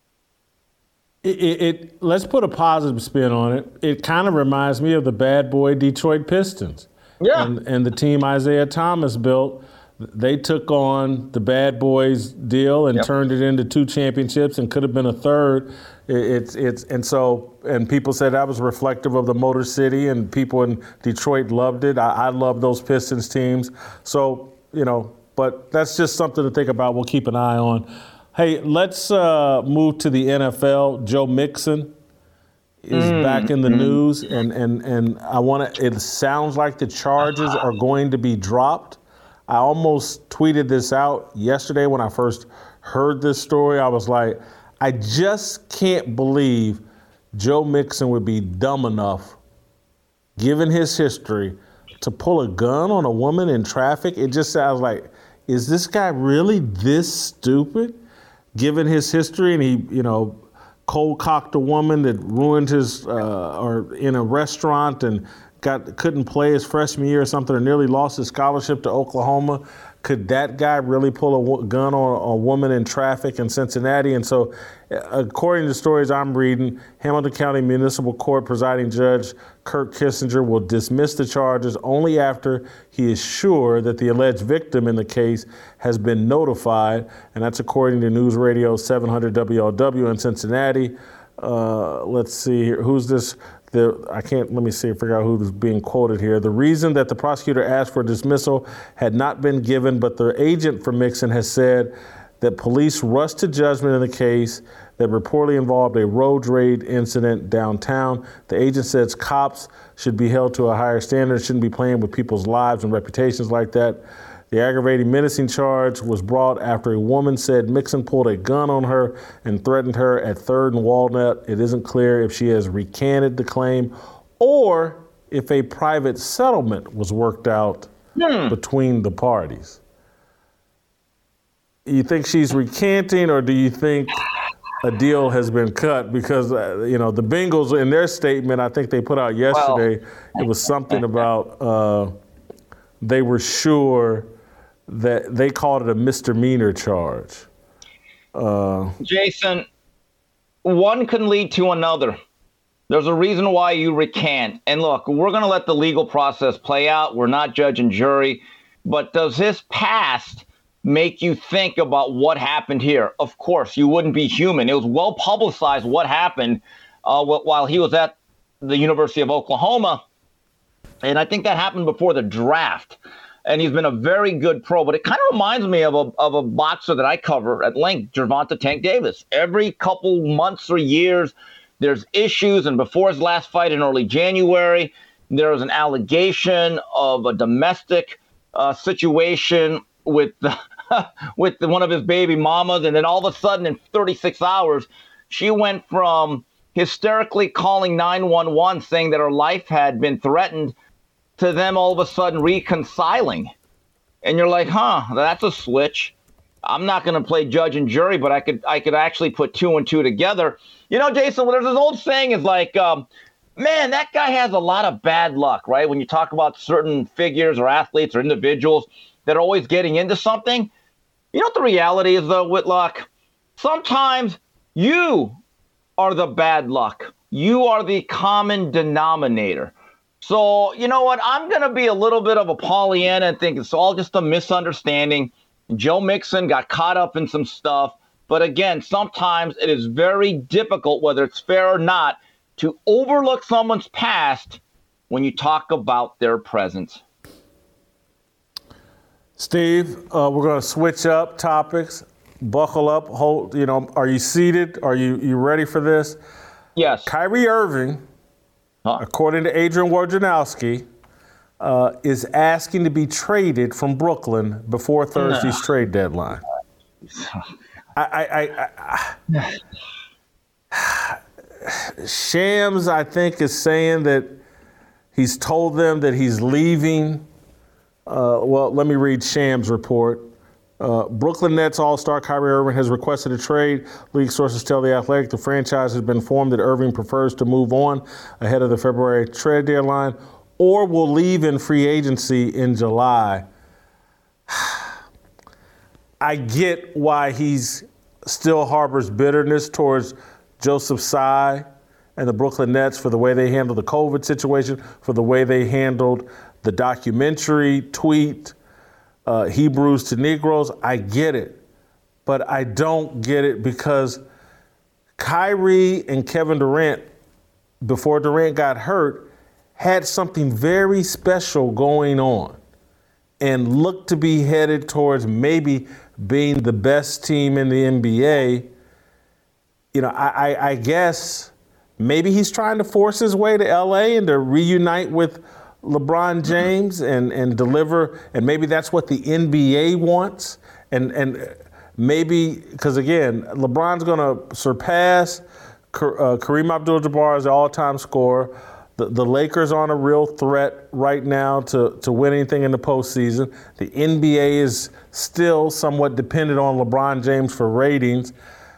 S1: It, it, it let's put a positive spin on it. It kind of reminds me of the bad boy Detroit Pistons.
S5: Yeah.
S1: And, and the team Isaiah Thomas built, they took on the bad boys deal and
S5: yep.
S1: turned it into two championships and could have been a third. It, it's it's and so and people said that was reflective of the Motor City, and people in Detroit loved it. I, I love those Pistons teams. So you know, but that's just something to think about. We'll keep an eye on. Hey, let's uh, move to the N F L. Joe Mixon is mm, back in the mm. news, and and and I want to. It sounds like the charges are going to be dropped. I almost tweeted this out yesterday when I first heard this story. I was like, I just can't believe Joe Mixon would be dumb enough, given his history, to pull a gun on a woman in traffic. It just sounds like, is this guy really this stupid? Given his history, and he, you know, cold-cocked a woman that ruined his, uh, or in a restaurant and got couldn't play his freshman year or something, or nearly lost his scholarship to Oklahoma. Could that guy really pull a w- gun on a woman in traffic in Cincinnati? And so, according to stories I'm reading, Hamilton County Municipal Court presiding judge Kirk Kissinger will dismiss the charges only after he is sure that the alleged victim in the case has been notified. And that's according to News Radio seven hundred W L W in Cincinnati. Uh, let's see here. Who's this? The, I can't, let me see, figure out who's being quoted here. The reason that the prosecutor asked for dismissal had not been given, but the agent for Mixon has said that police rushed to judgment in the case that reportedly involved a road rage incident downtown. The agent says cops should be held to a higher standard, shouldn't be playing with people's lives and reputations like that. The aggravating menacing charge was brought after a woman said Mixon pulled a gun on her and threatened her at third and Walnut. It isn't clear if she has recanted the claim or if a private settlement was worked out hmm. between the parties. You think she's recanting, or do you think a deal has been cut? Because, uh, you know, the Bengals, in their statement, I think they put out yesterday, well, it was something about uh, they were sure that they called it a misdemeanor charge. Uh,
S5: Jason, one can lead to another. There's a reason why you recant. And look, we're going to let the legal process play out. We're not judge and jury. But does his past make you think about what happened here? Of course, you wouldn't be human. It was well publicized what happened uh, while he was at the University of Oklahoma. And I think that happened before the draft. And he's been a very good pro. But it kind of reminds me of a of a boxer that I cover at length, Gervonta Tank Davis. Every couple months or years, there's issues. And before his last fight in early January, there was an allegation of a domestic uh, situation with the, with the, one of his baby mamas. And then all of a sudden, in thirty-six hours, she went from hysterically calling nine one one saying that her life had been threatened to them all of a sudden reconciling. And you're like, huh, that's a switch. I'm not going to play judge and jury, but I could I could actually put two and two together. You know, Jason, well, there's this old saying is like, um, man, that guy has a lot of bad luck, right? When you talk about certain figures or athletes or individuals that are always getting into something. You know what the reality is, though, Whitlock? Sometimes you are the bad luck. You are the common denominator. So, you know what? I'm going to be a little bit of a Pollyanna and think it's all just a misunderstanding. Joe Mixon got caught up in some stuff. But again, sometimes it is very difficult, whether it's fair or not, to overlook someone's past when you talk about their present.
S1: Steve, uh, we're going to switch up topics. Buckle up. Hold. You know, are you seated? Are you you ready for this?
S5: Yes.
S1: Kyrie Irving, huh? according to Adrian Wojnarowski, uh, is asking to be traded from Brooklyn before Thursday's no. trade deadline. I, I, I, I, Shams, I think, is saying that He's told them that he's leaving. Uh, well, let me read Shams' report. Uh, Brooklyn Nets All-Star Kyrie Irving has requested a trade. League sources tell The Athletic the franchise has been informed that Irving prefers to move on ahead of the February trade deadline or will leave in free agency in July. I get why he's still harbors bitterness towards Joseph Tsai and the Brooklyn Nets for the way they handled the COVID situation, for the way they handled the documentary tweet, uh, Hebrews to Negroes. I get it, but I don't get it because Kyrie and Kevin Durant, before Durant got hurt, had something very special going on and looked to be headed towards maybe being the best team in the N B A. You know, I, I, I guess maybe he's trying to force his way to L A and to reunite with LeBron James and, and deliver, and maybe that's what the N B A wants. And and maybe, because again, LeBron's going to surpass uh, Kareem Abdul-Jabbar as the all-time scorer. The, the Lakers aren't a real threat right now to, to win anything in the postseason. The N B A is still somewhat dependent on LeBron James for ratings.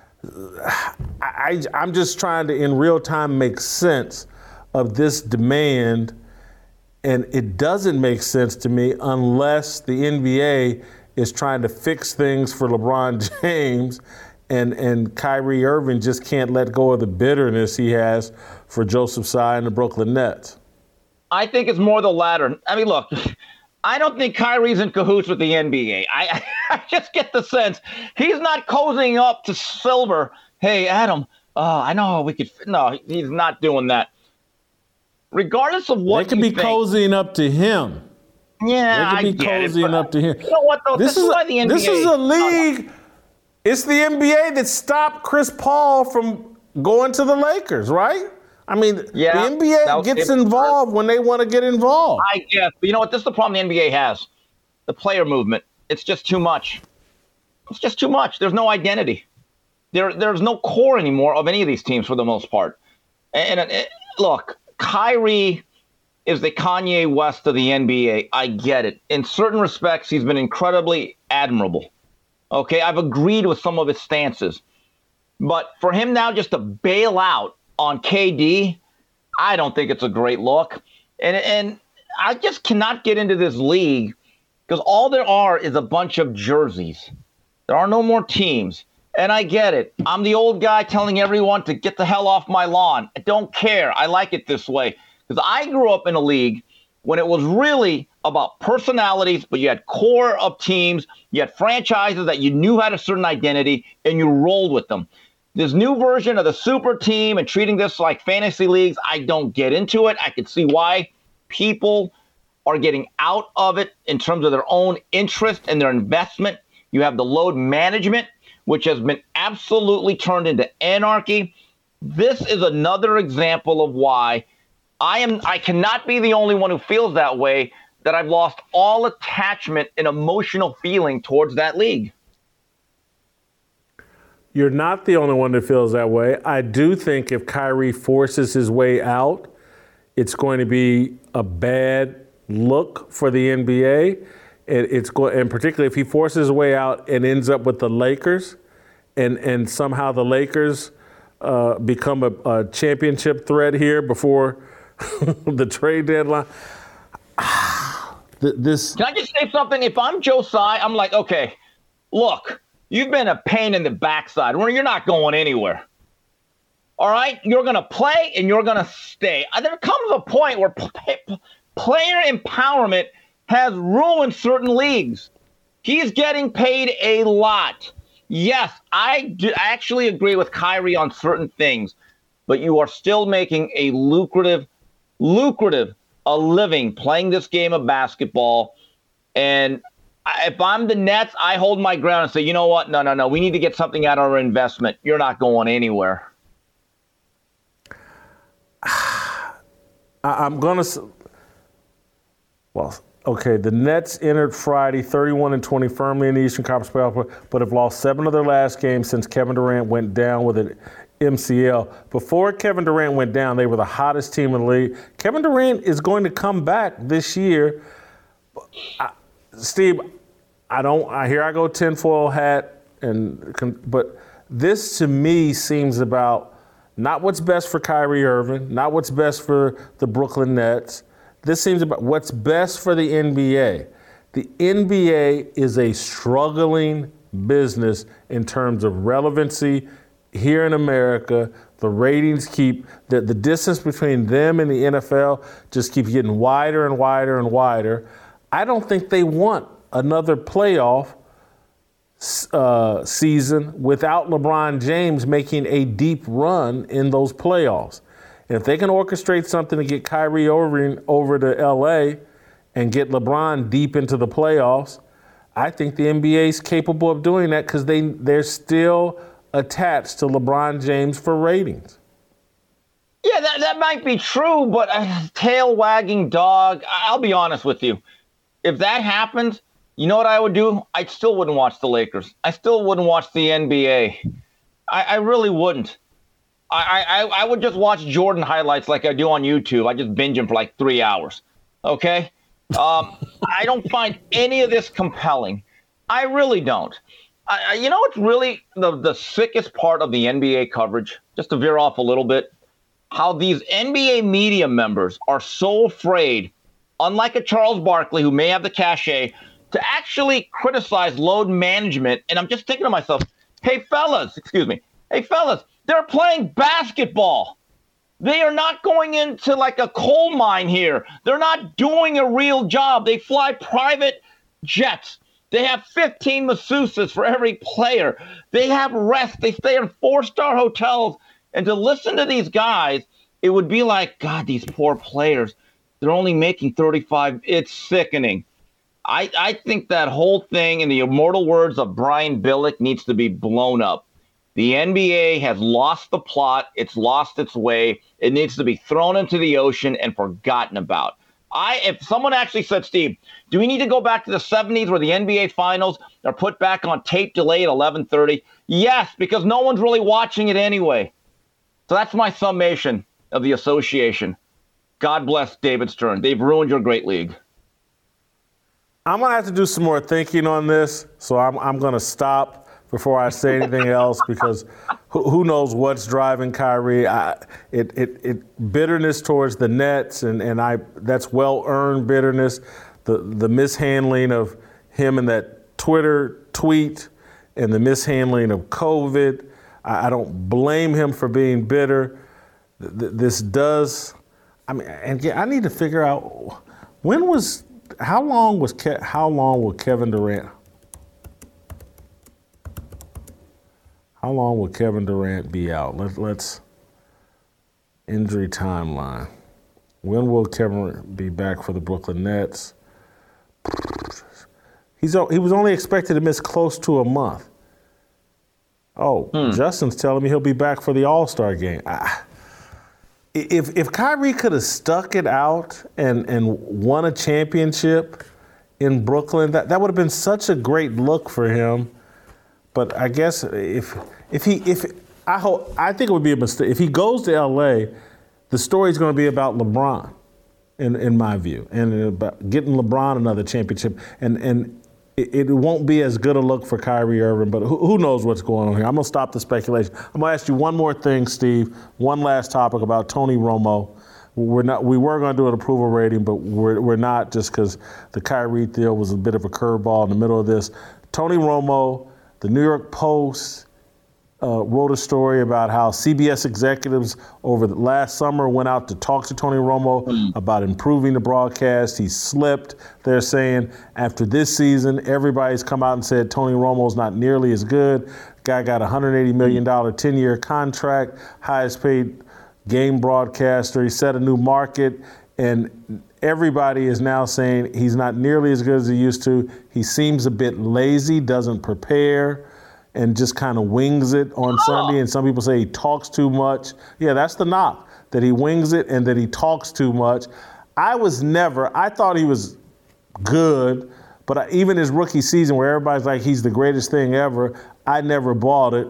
S1: I, I'm just trying to, in real time, make sense of this demand, and it doesn't make sense to me unless the N B A is trying to fix things for LeBron James, and, and Kyrie Irving just can't let go of the bitterness he has for Joseph Tsai and the Brooklyn Nets.
S5: I think it's more the latter. I mean, look, I don't think Kyrie's in cahoots with the N B A. I, I just get the sense he's not cozying up to Silver. Hey, Adam, uh, I know we could. No, he's not doing that. Regardless of what
S1: they could
S5: you
S1: be
S5: think,
S1: cozying up to him.
S5: Yeah,
S1: they could be
S5: I get
S1: cozying
S5: it,
S1: up to him.
S5: You know what, though?
S1: This,
S5: this
S1: is,
S5: is why
S1: a,
S5: the N B A.
S1: this is a league. It's the N B A that stopped Chris Paul from going to the Lakers, right? I mean,
S5: yeah,
S1: the N B A
S5: was,
S1: gets
S5: it,
S1: involved when they want to get involved.
S5: I guess. But you know what? This is the problem the N B A has. The player movement. It's just too much. It's just too much. There's no identity. There, There's no core anymore of any of these teams for the most part. And, and, and look, Kyrie is the Kanye West of the N B A. I get it. In certain respects, he's been incredibly admirable. Okay, I've agreed with some of his stances. But for him now just to bail out on K D, I don't think it's a great look. And and I just cannot get into this league because all there are is a bunch of jerseys. There are no more teams. And I get it. I'm the old guy telling everyone to get the hell off my lawn. I don't care. I like it this way. Because I grew up in a league when it was really about personalities, but you had core of teams, you had franchises that you knew had a certain identity, and you rolled with them. This new version of the super team and treating this like fantasy leagues, I don't get into it. I can see why people are getting out of it in terms of their own interest and their investment. You have the load management, which has been absolutely turned into anarchy. This is another example of why I am. I cannot be the only one who feels that way, that I've lost all attachment and emotional feeling towards that league.
S1: You're not the only one that feels that way. I do think if Kyrie forces his way out, it's going to be a bad look for the N B A. It's going, and particularly if he forces his way out and ends up with the Lakers, and and somehow the Lakers uh, become a, a championship threat here before the trade deadline. This.
S5: Can I just say something? If I'm Joe Tsai, I'm like, okay, look, you've been a pain in the backside. You're not going anywhere. All right? You're going to play and you're going to stay. There comes a point where player empowerment has ruined certain leagues. He's getting paid a lot. Yes, I do actually agree with Kyrie on certain things, but you are still making a lucrative, lucrative a living playing this game of basketball. And if I'm the Nets, I hold my ground and say, you know what? No, no, no. We need to get something out of our investment. You're not going anywhere.
S1: I'm going to – well, okay, the Nets entered Friday thirty-one and twenty firmly in the Eastern Conference playoff, but have lost seven of their last games since Kevin Durant went down with an M C L. Before Kevin Durant went down, they were the hottest team in the league. Kevin Durant is going to come back this year. I, Steve, I don't. I here I go tinfoil hat, and but this to me seems about not what's best for Kyrie Irving, not what's best for the Brooklyn Nets. This seems about what's best for the N B A. The N B A is a struggling business in terms of relevancy here in America. The ratings keep, the, the distance between them and the N F L just keeps getting wider and wider and wider. I don't think they want another playoff uh, season without LeBron James making a deep run in those playoffs. And if they can orchestrate something to get Kyrie over, over to L A and get LeBron deep into the playoffs, I think the N B A is capable of doing that because they, they're still attached to LeBron James for ratings.
S5: Yeah, that, that might be true, but a tail wagging dog, I'll be honest with you. If that happens, you know what I would do? I still wouldn't watch the Lakers. I still wouldn't watch the N B A. I, I really wouldn't. I, I, I would just watch Jordan highlights like I do on YouTube. I just binge them for like three hours. Okay? Um, I don't find any of this compelling. I really don't. I, you know what's really the, the sickest part of the N B A coverage, just to veer off a little bit, how these N B A media members are so afraid, unlike a Charles Barkley who may have the cachet, to actually criticize load management. And I'm just thinking to myself, hey, fellas, excuse me, hey, fellas, they're playing basketball. They are not going into like a coal mine here. They're not doing a real job. They fly private jets. They have fifteen masseuses for every player. They have rest. They stay in four-star hotels. And to listen to these guys, it would be like, God, these poor players, they're only making thirty-five. It's sickening. I, I think that whole thing, in the immortal words of Brian Billick, needs to be blown up. The N B A has lost the plot. It's lost its way. It needs to be thrown into the ocean and forgotten about. I, if someone actually said, Steve, do we need to go back to the seventies where the N B A finals are put back on tape delay at eleven thirty? Yes, because no one's really watching it anyway. So that's my summation of the association. God bless David Stern. They've ruined your great league.
S1: I'm going to have to do some more thinking on this, so I'm, I'm going to stop before I say anything else, because who, who knows what's driving Kyrie. I, it, it, it bitterness towards the Nets, and, and I that's well-earned bitterness. The, the mishandling of him in that Twitter tweet and the mishandling of COVID. I, I don't blame him for being bitter. Th- this does, I mean, and I need to figure out, when was, how long was, Ke- how long will Kevin Durant, How long will Kevin Durant be out? Let, let's, injury timeline. When will Kevin be back for the Brooklyn Nets? He's he was only expected to miss close to a month. Oh, hmm. Justin's telling me he'll be back for the All-Star game. I, if if Kyrie could have stuck it out and, and won a championship in Brooklyn, that, that would have been such a great look for him. But I guess if if he if I hope I think it would be a mistake if he goes to L A, the story's going to be about LeBron, in in my view, and about getting LeBron another championship, and and it, it won't be as good a look for Kyrie Irving. But who, who knows what's going on here? I'm gonna stop the speculation. I'm gonna ask you one more thing, Steve. One last topic about Tony Romo. We're not. We were going to do an approval rating, but we're we're not, just because the Kyrie deal was a bit of a curveball in the middle of this. Tony Romo. The New York Post uh, wrote a story about how C B S executives over the last summer went out to talk to Tony Romo mm. about improving the broadcast. He slipped. They're saying after this season, everybody's come out and said Tony Romo's not nearly as good. Guy got a one hundred eighty million dollars ten-year contract, highest paid game broadcaster. He set a new market, and everybody is now saying he's not nearly as good as he used to. He seems a bit lazy, doesn't prepare, and just kind of wings it on oh. Sunday. And some people say he talks too much. Yeah, that's the knock, that he wings it and that he talks too much. I was never, I thought he was good, but I, even his rookie season where everybody's like he's the greatest thing ever, I never bought it.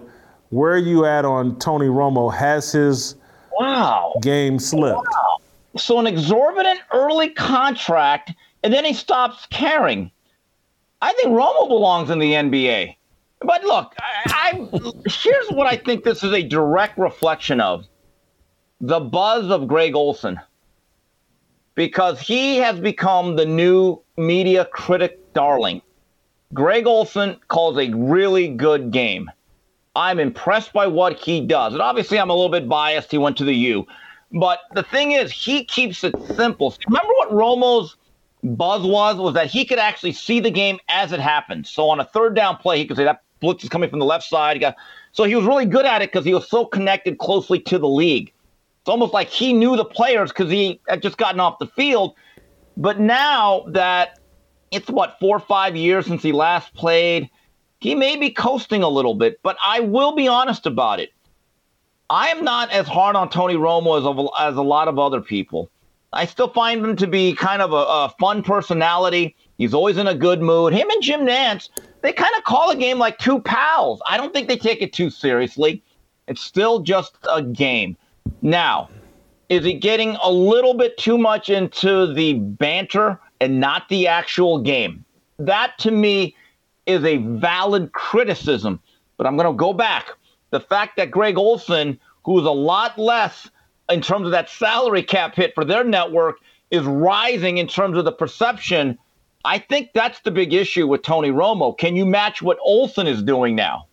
S1: where are you at on Tony Romo? Has his
S5: wow.
S1: game slipped?
S5: Wow. So an exorbitant early contract, and then he stops caring. I think Romo belongs in the N B A. But look, I, I here's what I think this is a direct reflection of. The buzz of Greg Olsen. Because he has become the new media critic darling. Greg Olsen calls a really good game. I'm impressed by what he does. And obviously I'm a little bit biased. He went to the U. But the thing is, he keeps it simple. Remember what Romo's buzz was? Was that he could actually see the game as it happened. So on a third down play, he could say that blitz is coming from the left side. He got, so he was really good at it because he was so connected closely to the league. It's almost like he knew the players because he had just gotten off the field. But now that it's, what, four or five years since he last played, he may be coasting a little bit. But I will be honest about it. I am not as hard on Tony Romo as a, as a lot of other people. I still find him to be kind of a, a fun personality. He's always in a good mood. Him and Jim Nantz, they kind of call a game like two pals. I don't think they take it too seriously. It's still just a game. Now, is he getting a little bit too much into the banter and not the actual game? That, to me, is a valid criticism. But I'm going to go back. The fact that Greg Olsen, who's a lot less in terms of that salary cap hit for their network, is rising in terms of the perception, I think that's the big issue with Tony Romo. Can you match what Olsen is doing now?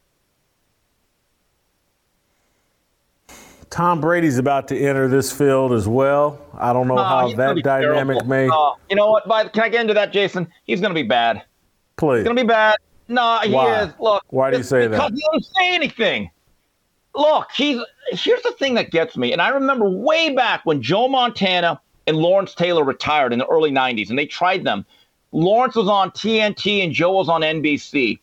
S1: Tom Brady's about to enter this field as well. I don't know uh, how that dynamic terrible. may.
S5: Uh, you know what? Can I get into that, Jason? He's going to be bad.
S1: Please.
S5: He's going to be bad. No, he
S1: Why?
S5: is. Look.
S1: Why do you say
S5: because
S1: that?
S5: Because he doesn't say anything. Look, he's. Here's the thing that gets me. And I remember way back when Joe Montana and Lawrence Taylor retired in the early nineties, and they tried them. Lawrence was on T N T and Joe was on N B C.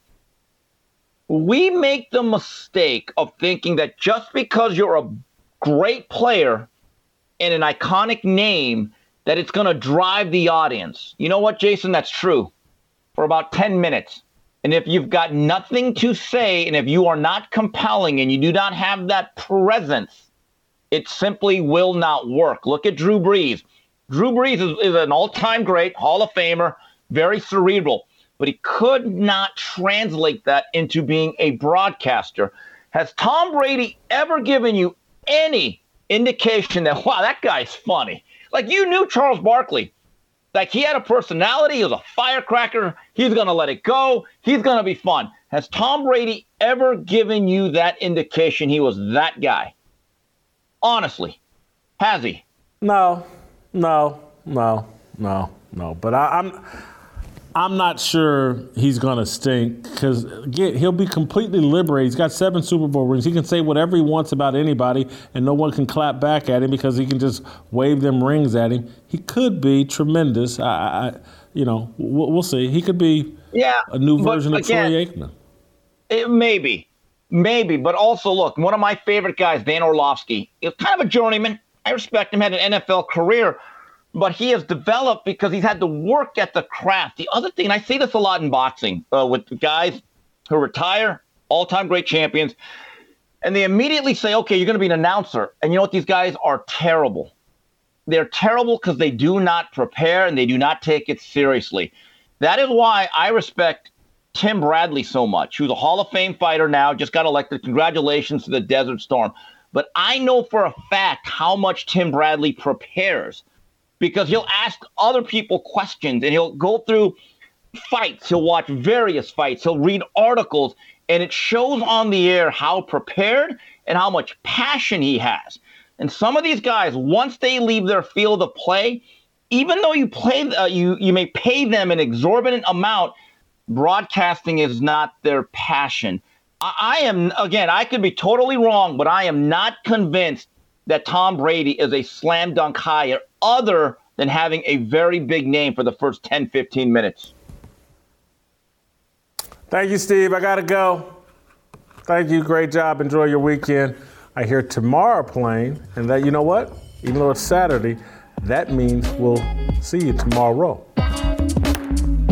S5: We make the mistake of thinking that just because you're a great player and an iconic name, that it's going to drive the audience. You know what, Jason? That's true for about ten minutes. And if you've got nothing to say, and if you are not compelling and you do not have that presence, it simply will not work. Look at Drew Brees. Drew Brees is, is an all-time great, Hall of Famer, very cerebral, but he could not translate that into being a broadcaster. Has Tom Brady ever given you any indication that, wow, that guy's funny? Like, you knew Charles Barkley. Like, he had a personality. He was a firecracker. He's going to let it go. He's going to be fun. Has Tom Brady ever given you that indication he was that guy? Honestly, has he?
S1: No, no, no, no, no. But I, I'm I'm not sure he's going to stink because, again, he'll be completely liberated. He's got seven Super Bowl rings. He can say whatever he wants about anybody, and no one can clap back at him because he can just wave them rings at him. He could be tremendous. I, I you know, we'll, we'll see. He could be
S5: yeah,
S1: a new version
S5: again,
S1: of Troy Aikman.
S5: It, maybe, maybe. But also, look, one of my favorite guys, Dan Orlovsky, is kind of a journeyman. I respect him, had an N F L career. But he has developed because he's had to work at the craft. The other thing, and I see this a lot in boxing uh, with guys who retire, all-time great champions, and they immediately say, okay, you're going to be an announcer. And you know what? These guys are terrible. They're terrible because they do not prepare and they do not take it seriously. That is why I respect Tim Bradley so much, who's a Hall of Fame fighter now, just got elected. Congratulations to the Desert Storm. But I know for a fact how much Tim Bradley prepares, because he'll ask other people questions and he'll go through fights. He'll watch various fights. He'll read articles, and it shows on the air how prepared and how much passion he has. And some of these guys, once they leave their field of play, even though you play, uh, you you may pay them an exorbitant amount, broadcasting is not their passion. I, I am, again, I could be totally wrong, but I am not convinced that Tom Brady is a slam dunk hire other than having a very big name for the first ten, fifteen minutes.
S1: Thank you, Steve. I got to go. Thank you. Great job. Enjoy your weekend. I hear tomorrow playing, and that, you know what? Even though it's Saturday, that means we'll see you tomorrow.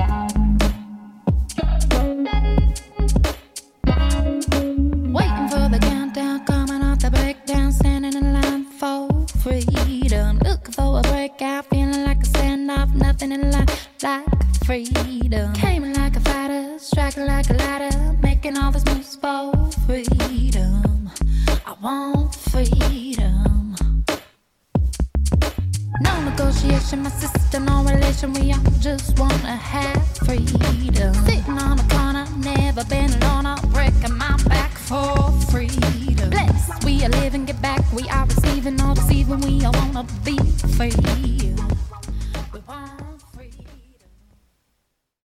S3: Waiting for spinning like, like freedom. Came like a fighter, striking like a ladder, making all this moves for freedom. I want freedom. No negotiation, my sister, no relation. We all just wanna have freedom. Sitting on a corner, never been alone. I'm breaking my back for freedom. Blessed, we are living, get back. We are receiving, all deceiving. We all wanna be free.